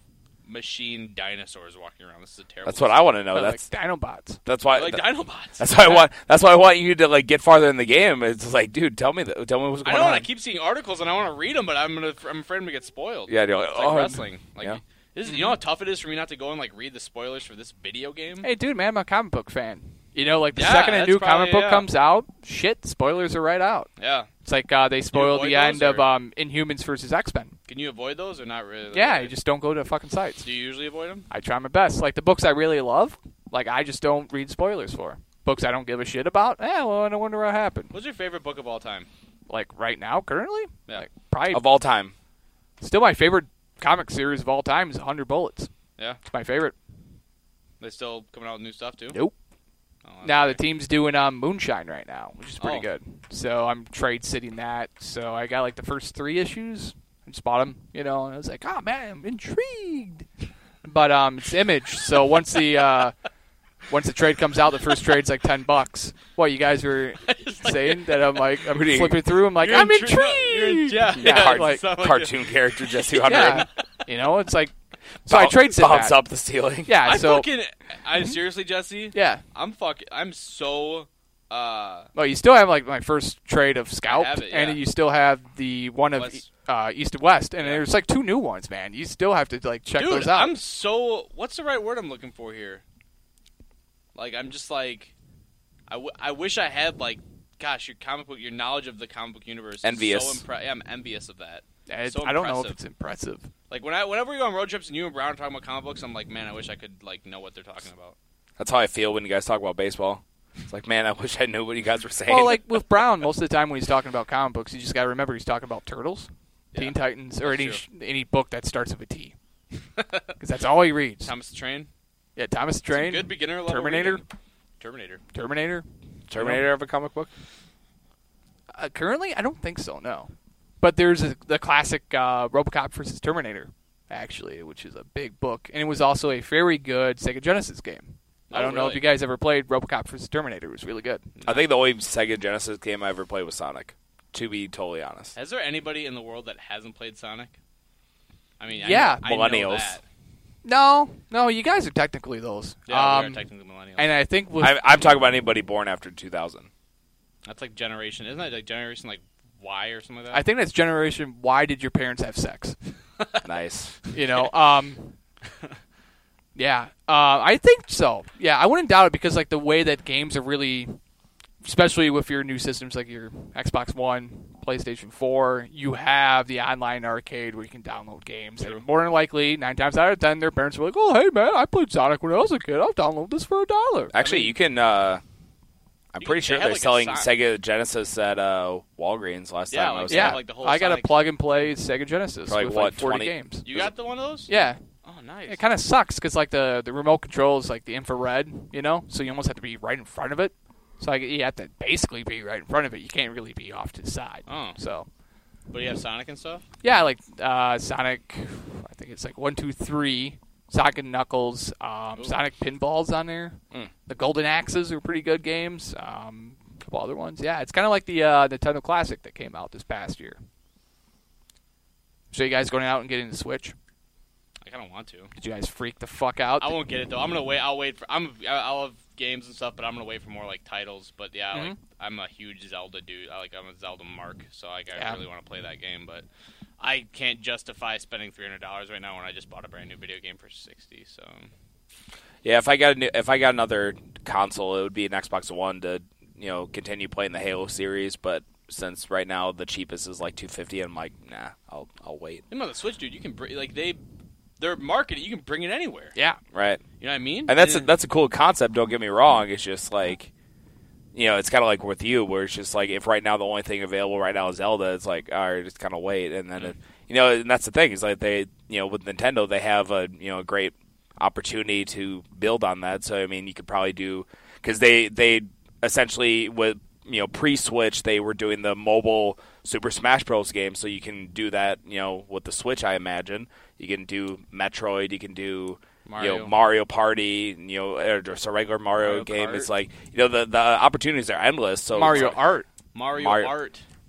machine dinosaurs walking around. This is a terrible. That's what I want to know. But That's like Dinobots. That's why. like that, Dinobots. That's why I want. That's why I want you to like get farther in the game. It's like, dude, tell me that. Tell me what's I going know, on. and I keep seeing articles, and I want to read them, but I'm gonna. I'm afraid I'm gonna get spoiled. Yeah, you're like, it's like oh, wrestling. Like, yeah. this is, you know how tough it is for me not to go and like read the spoilers for this video game. Hey, dude, man, I'm a comic book fan. You know, like the Yeah, second a that's new probably- comic book yeah. comes out, shit, spoilers are right out. Yeah. It's like uh, they spoil avoid the end those, of or- um, Inhumans versus X-Men. Can you avoid those or not really? Yeah, you just don't go to fucking sites. Do you usually avoid them? I try my best. Like the books I really love, like I just don't read spoilers for. Books I don't give a shit about, eh, well, I wonder what happened. What's your favorite book of all time? Like right now, currently? Yeah. Like, probably of all time. Still my favorite comic series of all time is one hundred Bullets. Yeah. It's my favorite. They still coming out with new stuff too? Nope. Oh, Now the team's doing um, Moonshine right now, which is pretty Oh. good. So I'm trade sitting that. So I got like the first three issues. I just bought them, you know, and I was like, oh man, I'm intrigued. But um, it's Image. So once the uh, once the trade comes out, the first trade's like ten bucks. What you guys were saying that I'm like I'm What are you- flipping through. I'm like You're I'm intri- intrigued. no, you're in- yeah, yeah, yeah, like it's not like Cartoon character just two hundred. yeah, you know, it's like so I Bounce- trade sit bounce that. up the ceiling. Yeah, I so fucking. I seriously, Jesse. yeah. I'm fucking. I'm so. Uh, Well, you still have like my first trade of Scalp, have it, and yeah. you still have the one of West. uh, East and West, and there's like two new ones, man. You still have to like check dude, those out. I'm so. What's the right word I'm looking for here? Like, I'm just like. I, w- I wish I had like. Gosh, your comic book, your knowledge of the comic book universe. Envious. Is so impre- yeah, I'm envious of that. It- so I don't know if impressive. it's impressive. Like when I, whenever we go on road trips and you and Brown are talking about comic books, I'm like, man, I wish I could like know what they're talking about. That's how I feel when you guys talk about baseball. It's like, man, I wish I knew what you guys were saying. Well, like with Brown, most of the time when he's talking about comic books, you just got to remember he's talking about Turtles, Yeah. Teen Titans, or That's any true. sh- any book that starts with a T, because that's all he reads. Thomas the Train. Yeah, Thomas the Train, Good beginner level. Terminator, reading. Terminator. Terminator. Terminator of a comic book? Uh, currently, I don't think so. No, but there's a, the classic uh, RoboCop versus Terminator, actually, which is a big book, and it was also a very good Sega Genesis game. I Oh, don't know if really? you guys ever played RoboCop versus Terminator. It was really good. I think the only Sega Genesis game I ever played was Sonic, to be totally honest. Has there anybody in the world that hasn't played Sonic? I mean, Yeah. I know, I know Millennials. that. No, no, you guys are technically those. Yeah, we Um, are technically millennials. And I think with I'm, I'm talking about anybody born after two thousand. That's like generation, isn't that like generation like Y or something like that? I think that's generation. Why did your parents have sex? Nice. You know, um, yeah, uh, I think so. Yeah, I wouldn't doubt it because like the way that games are really, especially with your new systems like your Xbox One, PlayStation four, you have the online arcade where you can download games. And more than likely, nine times out of ten, their parents were like, "Oh, hey man, I played Sonic when I was a kid. I'll download this for a dollar." Actually, you can. Uh, I'm You pretty can- sure they have, they're like, a selling Son- Sega Genesis at uh, Walgreens last Yeah, time I like- was Yeah, there. like the whole I got a Sonic- plug and play Sega Genesis For, like, with what, like forty twenty games. You got the one of those? Yeah. Oh, nice. It kind of sucks because like the the remote control is like the infrared, you know, so you almost have to be right in front of it. So like, you have to basically be right in front of it. You can't really be off to the side. Oh. So But you have Sonic and stuff? yeah, like uh, Sonic, I think it's like one, two, three. Sonic and Knuckles, um, Ooh. Sonic Pinball's on there. Mm. The Golden Axes are pretty good games. Um, a couple other ones. Yeah, it's kind of like the uh, Nintendo Classic that came out this past year. So you guys going out and getting the Switch? I kind of want to. Did you guys freak the fuck out? I won't get it though. I'm gonna wait. I'll wait for. I'm. I'll have games and stuff, but I'm gonna wait for more like titles. But yeah, Mhm. like I'm a huge Zelda dude. I like I'm a Zelda mark, so like I Yeah. really want to play that game. But I can't justify spending three hundred dollars right now when I just bought a brand new video game for sixty. So Yeah, if I got a new, if I got another console, it would be an Xbox One to you know continue playing the Halo series. But since right now the cheapest is like two fifty, I'm like, nah, I'll I'll wait. you know the Switch, dude. You can bring like they, they're marketing. You can bring it anywhere. Yeah. Right. You know what I mean? And that's a, And- that's a cool concept. Don't get me wrong. It's just like, you know, it's kind of like with you, where it's just like if right now the only thing available right now is Zelda, it's like all right, just kind of wait, and then it, you know, and that's the thing is like they, you know, with Nintendo they have a you know a great opportunity to build on that. So I mean, you could probably do because they they essentially with you know pre-Switch they were doing the mobile Super Smash Bros. Game, so you can do that you know with the Switch. I imagine you can do Metroid, you can do. Mario. You know, Mario Party, you know, or just a regular Mario, Mario game. Kart. It's like, you know, the the opportunities are endless. So Mario it's like, Art. Mario, Mario- Art.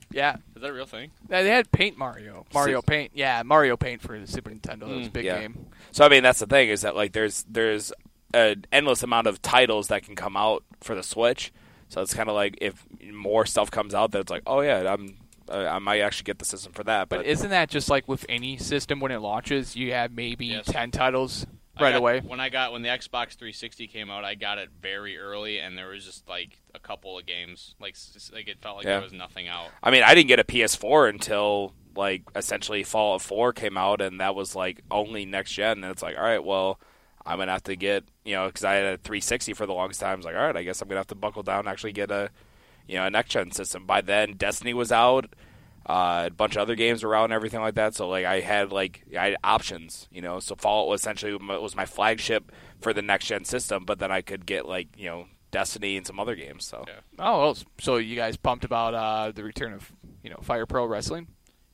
Yeah. Is that a real thing? Yeah, they had Paint Mario. Mario Paint. Yeah, Mario Paint for the Super Nintendo. That was a big yeah. game. So I mean, that's the thing is that like there's there's an endless amount of titles that can come out for the Switch. So it's kind of like if more stuff comes out, that it's like, oh yeah, I'm uh, I might actually get the system for that. But, But isn't that just like with any system when it launches? You have maybe Yes. ten titles I right got- away. When I got when the Xbox three sixty came out, I got it very early, and there was just like a couple of games. Like s- like it felt like Yeah. there was nothing out. I mean, I didn't get a P S four until like essentially Fallout four came out, and that was like only next gen. And it's like, all right, well, I'm gonna have to get you know because I had a three sixty for the longest time. I was like, all right, I guess I'm gonna have to buckle down and actually get a you know a next gen system. By then, Destiny was out. Uh, a bunch of other games were out and everything like that. So like I had like I had options, you know. So Fallout was essentially was my flagship for the next gen system, but then I could get like you know Destiny and some other games. So Oh, well, so you guys pumped about uh, the return of you know Fire Pro Wrestling?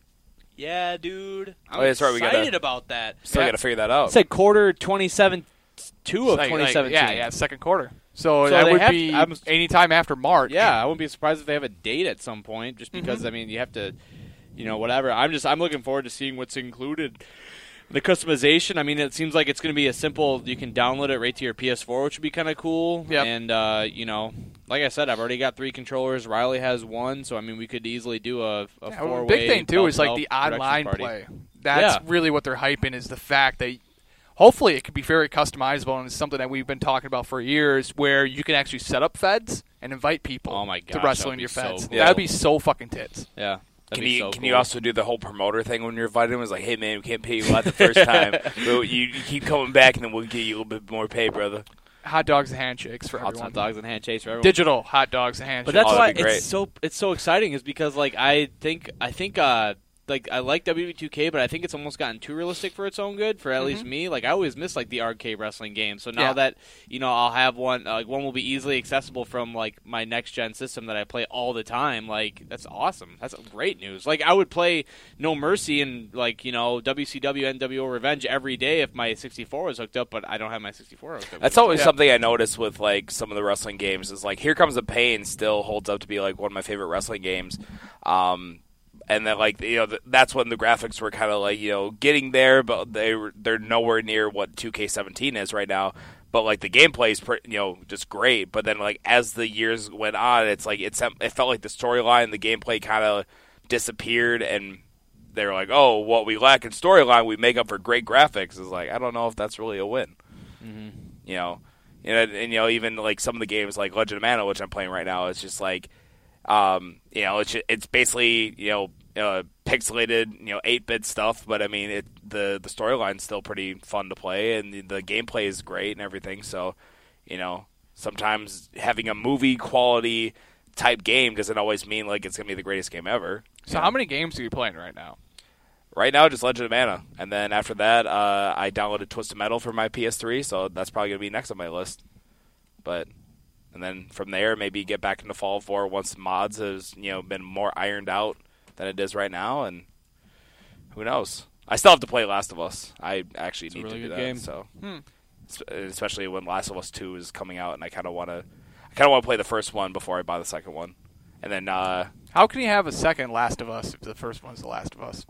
Yeah, dude. I'm Oh, yeah, that's right, we gotta- excited about that. still Yeah. got to figure that out. It said quarter twenty-seven, two of Like- like, twenty seventeen. yeah, yeah, second quarter. So, So that they would have- be I'm- anytime after March. Yeah, I wouldn't be surprised if they have a date at some point, just because Mhm. I mean you have to, you know, whatever. I'm just I'm looking forward to seeing what's included. The customization. I mean, it seems like it's going to be a simple. You can download it right to your P S four, which would be kind of cool. Yep. And uh, you know, like I said, I've already got three controllers. Riley has one, so I mean, we could easily do a, a Yeah, four well, way. big thing too is like the online play. That's Yeah. really what they're hyping is the fact that hopefully it could be very customizable and it's something that we've been talking about for years, where you can actually set up feds and invite people Oh my to gosh, wrestle that'd in be your so feds. cool. That would be so fucking tits. Yeah. Can That'd be you so can cool. you also do the whole promoter thing when you're inviting them? It's like, hey man, we can't pay you a lot the first time. Well, you, you keep coming back, and then we'll get you a little bit more pay, brother. Hot dogs and handshakes for Hot everyone. dogs and handshakes for everyone. Digital hot dogs and handshakes. But that's Oh, why that'd be great. it's so it's so exciting is because like I think I think uh like I like W W E two K, but I think it's almost gotten too realistic for its own good. For at least Mhm. me, like I always miss like the arcade wrestling games. So now Yeah. that you know I'll have one, uh, like one will be easily accessible from like my next gen system that I play all the time. Like that's awesome. That's great news. Like I would play No Mercy and like you know W C W N W O Revenge every day if my sixty-four was hooked up, but I don't have my sixty-four hooked up. That's always something I notice with like some of the wrestling games is like Here Comes the Pain still holds up to be like one of my favorite wrestling games. Um, and then like you know th- that's when the graphics were kind of like you know getting there, but they were, they're nowhere near what two K seventeen is right now. But like the gameplay is pretty, you know just great. But then like as the years went on, it's like it's it felt like the storyline, the gameplay kind of disappeared, and they were like, oh, what we lack in storyline, we make up for great graphics. It's like I don't know if that's really a win. Mm-hmm. You know, and, and you know even like some of the games like Legend of Mana, which I'm playing right now, it's just like. Um, you know, it's it's basically you know uh, pixelated, you know, eight bit stuff. But I mean, it the the storyline's still pretty fun to play, and the, the gameplay is great and everything. So, you know, sometimes having a movie quality type game doesn't always mean like it's gonna be the greatest game ever. So how many games are you playing right now? Right now, just Legend of Mana, and then after that, uh, I downloaded Twisted Metal for my P S three, so that's probably gonna be next on my list. But. And then from there, maybe get back into Fallout four once mods has you know been more ironed out than it is right now, and who knows? I still have to play Last of Us. I actually It's a need really to do good that. game. So, Hmm. especially when Last of Us two is coming out, and I kind of want to, I kind of want to play the first one before I buy the second one, and then uh, How can you have a second Last of Us if the first one's The Last of Us?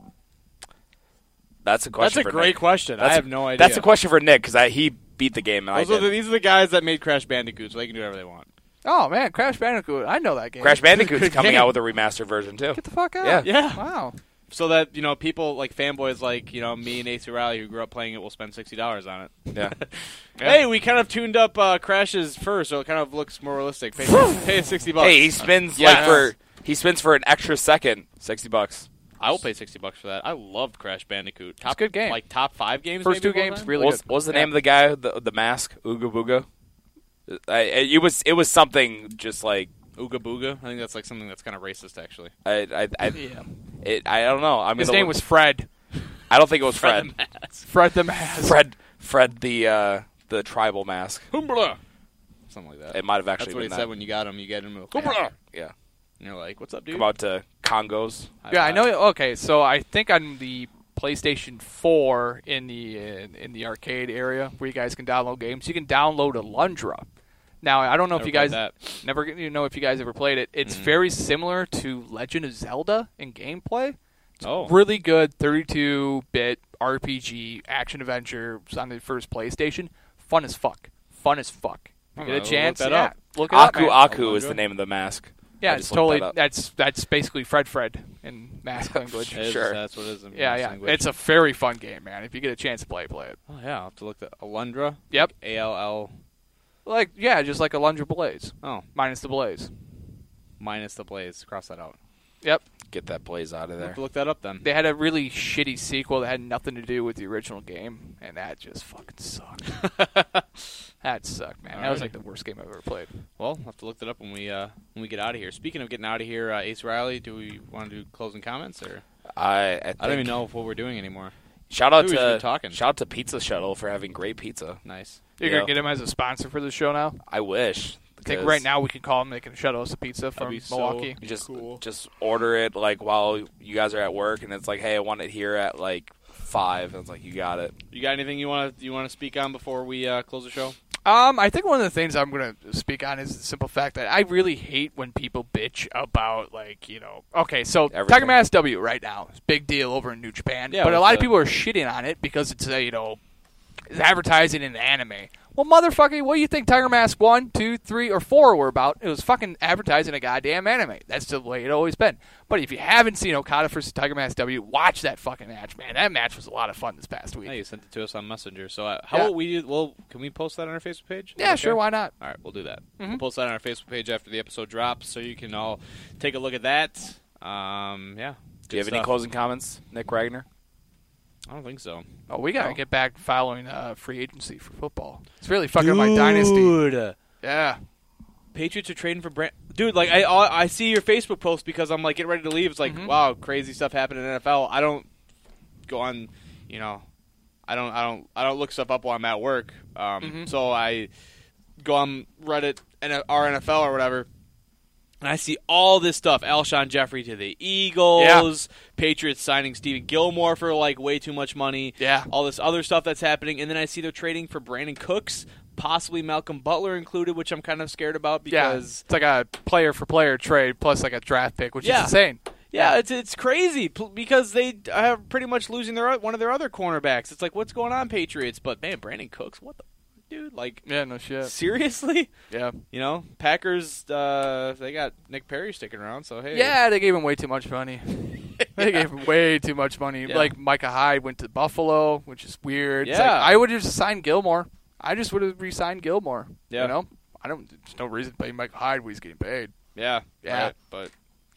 that's a question. That's a for great Nick. question. I That's a- have no idea. That's a question for Nick because he beat the game and Those I are the, did. these are the guys that made Crash Bandicoot, so they can do whatever they want. Oh man, Crash Bandicoot! I know that game. Crash Bandicoot's Good coming game. out with a remastered version too. Get the fuck out! Yeah. Yeah. Wow. So that you know, people like fanboys like you know me and A C Riley who grew up playing it will spend sixty dollars on it. Yeah. Hey, we kind of tuned up uh, Crash's fur, so it kind of looks more realistic. Pay, pay sixty bucks. Hey, he spins Yeah. like for he spins for an extra second, sixty bucks. I will pay sixty bucks for that. I loved Crash Bandicoot. Top, It's a good game. Like top five games. First maybe two of all games, time? really What was, good. what was the Yeah. name of the guy? The the mask, Ooga Booga. I, it was it was something just like Ooga Booga. I think that's like something that's kind of racist, actually. I I I, Yeah. it, I don't know. I'm His gonna name look- was Fred. I don't think it was Fred. Fred the Mask. Fred the Mask. Fred Fred the uh, the tribal mask. Humbla. Something like that. It might have actually That's what been he that. said when you got him. You get him. Humbla. Yeah. And you're like, what's up, dude? Come out to Congos. High Yeah, I five. know. Okay, so I think on the PlayStation four in the uh, in the arcade area where you guys can download games, you can download Alundra. Now, I don't know Never if you guys played never you know if you guys ever played it. It's Mhm. very similar to Legend of Zelda in gameplay. It's Oh. really good thirty-two bit R P G action adventure on the first PlayStation. Fun as fuck. Fun as fuck. If you Oh, get a I'll chance, look that yeah, up. look it up. Aku man. Aku is the name of the mask. Yeah, I it's just looked totally that up. that's that's basically Fred Fred in mask language. It is, Sure. That's what it is in Yeah, Mask yeah. language. It's a very fun game, man. If you get a chance to play, play it. Oh, yeah. I'll have to look that. Alundra? Yep. A L L. Like yeah, just like Alundra Blaze. Oh. Minus the Blaze. Minus the Blaze. Cross that out. Yep. Get that Blaze out of I'll there. have to look that up then. They had a really shitty sequel that had nothing to do with the original game, and that just fucking sucked. That sucked, man. That was like the worst game I've ever played. Well, I'll have to look that up when we uh, when we get out of here. Speaking of getting out of here, uh, Ace Riley, do we want to do closing comments? or I, I, I don't even know what we're doing anymore. Shout out Maybe we should to keep talking. shout out to Pizza Shuttle for having great pizza. Nice. You're Yeah. gonna get him as a sponsor for the show now? I wish. I think because right now we can call him. They can shuttle us a pizza from be so Milwaukee. you just Cool. just order it like while you guys are at work, and it's like, hey, I want it here at like five. And it's like, you got it. You got anything you want to you want to speak on before we uh, close the show? Um, I think one of the things I'm going to speak on is the simple fact that I really hate when people bitch about, like, you know, okay, so Everything. Tiger Mask W right now is a big deal over in New Japan, Yeah, but a with lot of the- people are shitting on it because it's, uh, you know, it's advertising in anime. Well, motherfucker, what do you think Tiger Mask one, two, three, or four were about? It was fucking advertising a goddamn anime. That's the way it always been. But if you haven't seen Okada versus Tiger Mask W, watch that fucking match, man. That match was a lot of fun this past week. Hey, you sent it to us on Messenger. So uh, how Yeah. about we do? Well, can we post that on our Facebook page? Is Yeah, that sure, okay? why not? All right, we'll do that. Mhm. We'll post that on our Facebook page after the episode drops, so you can all take a look at that. Um, yeah. Do you have Good any stuff. closing comments, Nick Ragnar? I don't think so. Oh, we got to Oh. get back following uh, free agency for football. It's really fucking my dynasty. Dude. Yeah. Patriots are trading for Brand. Dude, like I I see your Facebook post because I'm like getting ready to leave. It's like, Mhm. wow, crazy stuff happened in the N F L. I don't go on, you know, I don't I don't I don't look stuff up while I'm at work. Um, Mhm. so I go on Reddit and our N F L or whatever. And I see all this stuff. Alshon Jeffrey to the Eagles. Patriots signing Stephen Gilmore for like way too much money. Yeah. All this other stuff that's happening. And then I see they're trading for Brandon Cooks, possibly Malcolm Butler included, which I'm kind of scared about Yeah, because it's like a player-for-player trade plus like a draft pick, which Yeah. is insane. yeah, it's it's crazy pl- because they are pretty much losing their one of their other cornerbacks. It's like, what's going on, Patriots? But man, Brandon Cooks, what the dude? Like, Yeah, no shit. seriously? Yeah. You know, Packers, uh, they got Nick Perry sticking around, so hey. Yeah, they gave him way too much money. They gave him way too much money. Yeah. Like Micah Hyde went to Buffalo, which is weird. It's Yeah. like, I would have just signed Gilmore. I just would have re-signed Gilmore. Yeah. You know, I don't. There's no reason to pay Micah Hyde when he's getting paid. Yeah. Yeah. right, but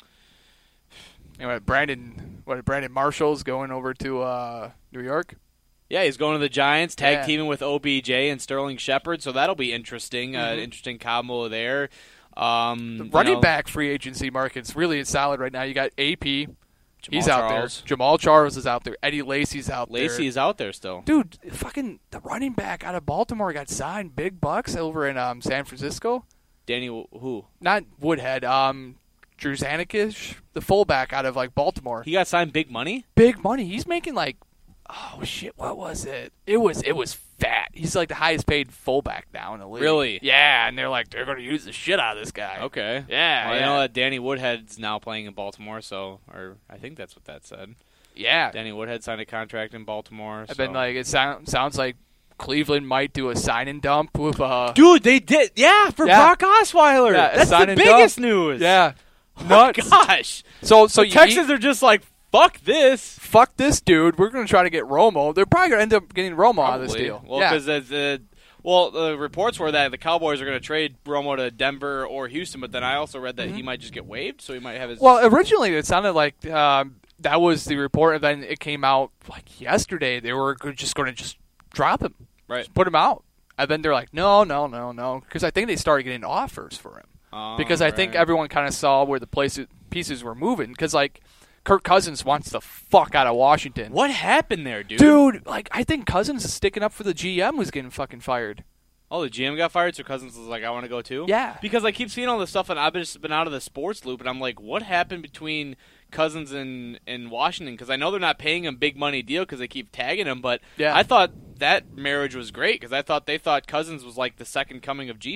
Anyway, Brandon, what? Brandon Marshall's going over to uh, New York. yeah, he's going to the Giants, tag Yeah. teaming with O B J and Sterling Shepard, so that'll be interesting. Uh, Mhm. interesting combo there. Um, The you running know, back free agency market's really solid right now. You got A P. Jamal He's out Charles. there. Jamal Charles is out there. Eddie Lacy's out there. Lacy is out there still. Dude, fucking the running back out of Baltimore got signed big bucks over in um, San Francisco. Danny, who? Not Woodhead. Um, Drew Zanikish, the fullback out of like Baltimore. He got signed big money? Big money. He's making like, oh shit, what was it? It was it was fat. He's like the highest paid fullback now in the league. Really? Yeah, and they're like they're going to use the shit out of this guy. Okay. Yeah, Well, I yeah. know that Danny Woodhead's now playing in Baltimore, so or I think that's what that said. Yeah. Danny Woodhead signed a contract in Baltimore. I've so. been like, it sound, sounds like Cleveland might do a sign and dump with uh. Dude, they did. Yeah, for Yeah. Brock Osweiler. Yeah, a That's sign the and biggest dump. news. Yeah. Oh Nuts. my gosh. So so the you Texans eat- are just like, fuck this. fuck this dude. We're going to try to get Romo. They're probably going to end up getting Romo out of this Probably. deal. Well, yeah. because the well, the reports were that the Cowboys are going to trade Romo to Denver or Houston, but then I also read that he might just get waived, so he might have his. Well, originally it sounded like um, that was the report, and then it came out like yesterday. They were go- just going to just drop him, right? Just put him out, and then they're like, no, no, no, no, because I think they started getting offers for him. Oh, because I think right. everyone kind of saw where the places, pieces were moving. Because like Kirk Cousins wants the fuck out of Washington. What happened there, dude? Dude, like I think Cousins is sticking up for the G M who's getting fucking fired. Oh, the G M got fired, so Cousins was like, I want to go too? Yeah. Because I keep seeing all this stuff, and I've just been out of the sports loop, and I'm like, what happened between Cousins and, and Washington? Because I know they're not paying him big money deal because they keep tagging him, but Yeah. I thought that marriage was great because I thought they thought Cousins was like the second coming of Jesus.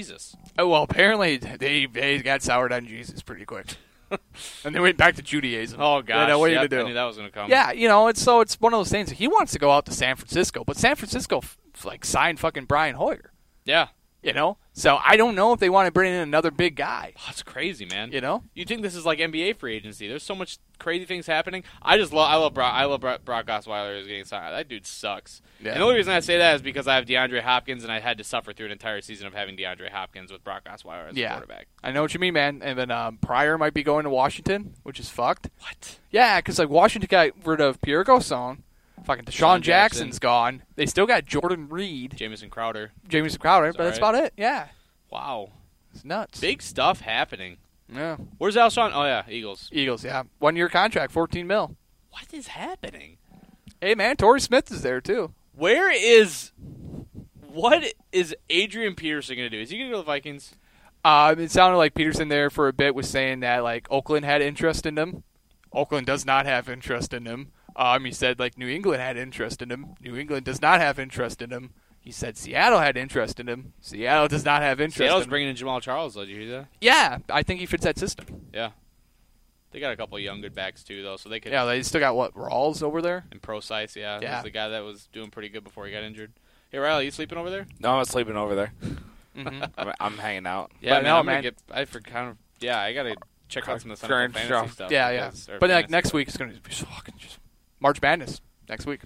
Oh, well, apparently they they got soured on Jesus pretty quick. And they went back to Judaism. Oh, gosh. You know, what are you yep, going to do? I knew that was going to come. Yeah, you know, it's so it's one of those things. He wants to go out to San Francisco, but San Francisco, f- like, signed fucking Brian Hoyer. Yeah. You know? So I don't know if they want to bring in another big guy. Oh, that's crazy, man. You know? You think this is like N B A free agency. There's so much crazy things happening. I just love I love Brock, I love Brock, Brock Osweiler is getting signed. That dude sucks. Yeah. And the only reason I say that is because I have DeAndre Hopkins, and I had to suffer through an entire season of having DeAndre Hopkins with Brock Osweiler as Yeah. a quarterback. I know what you mean, man. And then um, Pryor might be going to Washington, which is fucked. What? Yeah, because like Washington got rid of Pierre Garçon. Fucking Deshaun Deshaun Jackson's Jackson. gone. They still got Jordan Reed, Jamison Crowder. Jamison Crowder, It's but that's all right. about it. Yeah. Wow. It's nuts. Big stuff happening. Yeah. Where's Alshon? Oh, yeah, Eagles. Eagles, yeah. One year contract, fourteen mil. What is happening? Hey, man, Torrey Smith is there, too. Where is... What is Adrian Peterson going to do? Is he going to go to the Vikings? Um, it sounded like Peterson there for a bit was saying that, like, Oakland had interest in him. Oakland does not have interest in him. Um, he said, like, New England had interest in him. New England does not have interest in him. He said Seattle had interest in him. Seattle does not have interest Seattle's in him. bringing in Jamal Charles, though. Did you hear that? Yeah, I think he fits that system. Yeah. They got a couple of young good backs, too, though, so they could... Yeah, they still got, what, Rawls over there? And Procise, yeah. Yeah. He's the guy that was doing pretty good before he got injured. Hey, Riley, you sleeping over there? No, I'm sleeping over there. Mm-hmm. I'm, I'm hanging out. Yeah, But man, no, I'm gonna man. get... I for kind of... Yeah, I got to check out some of the Current fantasy stuff. stuff. Yeah, yeah. because- or But, like, fantasy next stuff. week is going to be fucking just March Madness next week.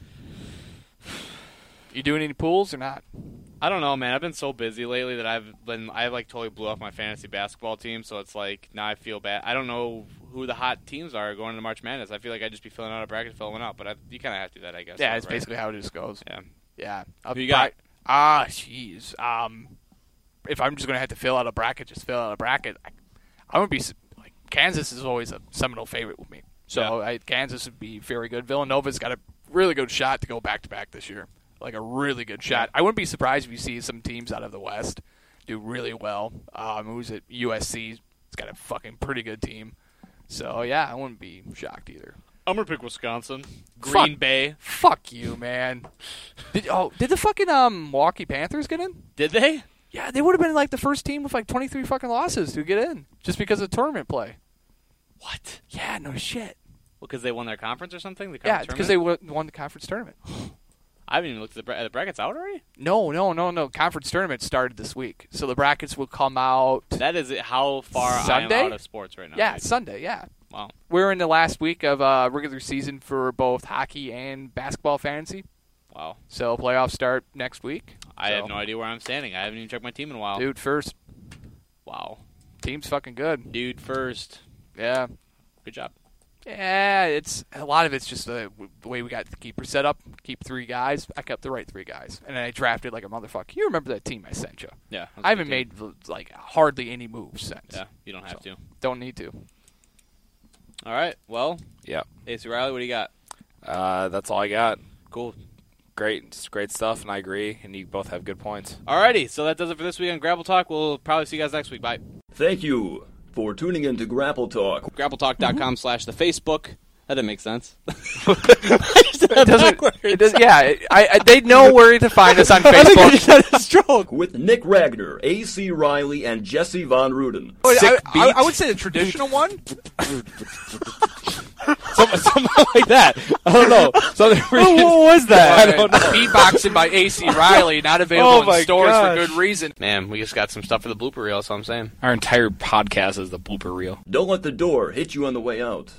You doing any pools or not? I don't know, man. I've been so busy lately that I've been I like totally blew off my fantasy basketball team, so it's like now I feel bad. I don't know who the hot teams are going into March Madness. I feel like I'd just be filling out a bracket, filling out, but I, you kind of have to do that, I guess. Yeah, it's right? basically how it just goes. Yeah. Yeah. Who you got? Ah, jeez. Um, if I'm just gonna have to fill out a bracket, just fill out a bracket. I, I would be s- like Kansas is always a Seminole favorite with me, so I, Kansas would be very good. Villanova's got a really good shot to go back to back this year, like a really good shot. I wouldn't be surprised if you see some teams out of the West do really well. Um, who's at U S C? It's got a fucking pretty good team, so yeah, I wouldn't be shocked either. I'm gonna pick Wisconsin. Green Fuck. Bay. Fuck you, man. Did, oh, did the fucking um, Milwaukee Panthers get in? Did they? Yeah, they would have been like the first team with like twenty-three fucking losses to get in just because of tournament play. What? Yeah, no shit. Well, because they won their conference or something. The Yeah, conference because they tournament? won won the conference tournament. I haven't even looked at the, bra- the brackets out already. No, no, no, no. Conference tournament started this week, so the brackets will come out. That is how far Sunday? I'm out of sports right now. Yeah, dude. Sunday. Yeah. Wow. We're in the last week of uh, regular season for both hockey and basketball fantasy. Wow. So playoffs start next week. I so. have no idea where I'm standing. I haven't even checked my team in a while. Dude, first. Wow. Team's fucking good. Dude, first. Yeah. Good job. Yeah, it's a lot of it's just the, the way we got the keeper set up. Keep three guys. I kept the right three guys, and I drafted like a motherfucker. You remember that team I sent you? Yeah. I haven't made like hardly any moves since. Yeah, you don't have So, to. Don't need to. All right. Well. Yeah. Hey, so Riley, what do you got? Uh, that's all I got. Cool. Great, it's great stuff, and I agree. And you both have good points. Alrighty, so that does it for this week on Grapple Talk. We'll probably see you guys next week. Bye. Thank you for tuning in to Grapple Talk. GrappleTalk.com slash the Facebook. That didn't make sense. It doesn't. It does, yeah, I, I, they know where to find us on Facebook. I think I just had a stroke. With Nick Ragnar, A C Riley, and Jesse Von Ruden. I, I, I would say the traditional one. Something, something like that. I don't know. Something what was that? I don't know. Beatboxing by A C Riley, not available Oh in stores gosh. for good reason. Man, we just got some stuff for the blooper reel, that's all I'm saying. Our entire podcast is the blooper reel. Don't let the door hit you on the way out.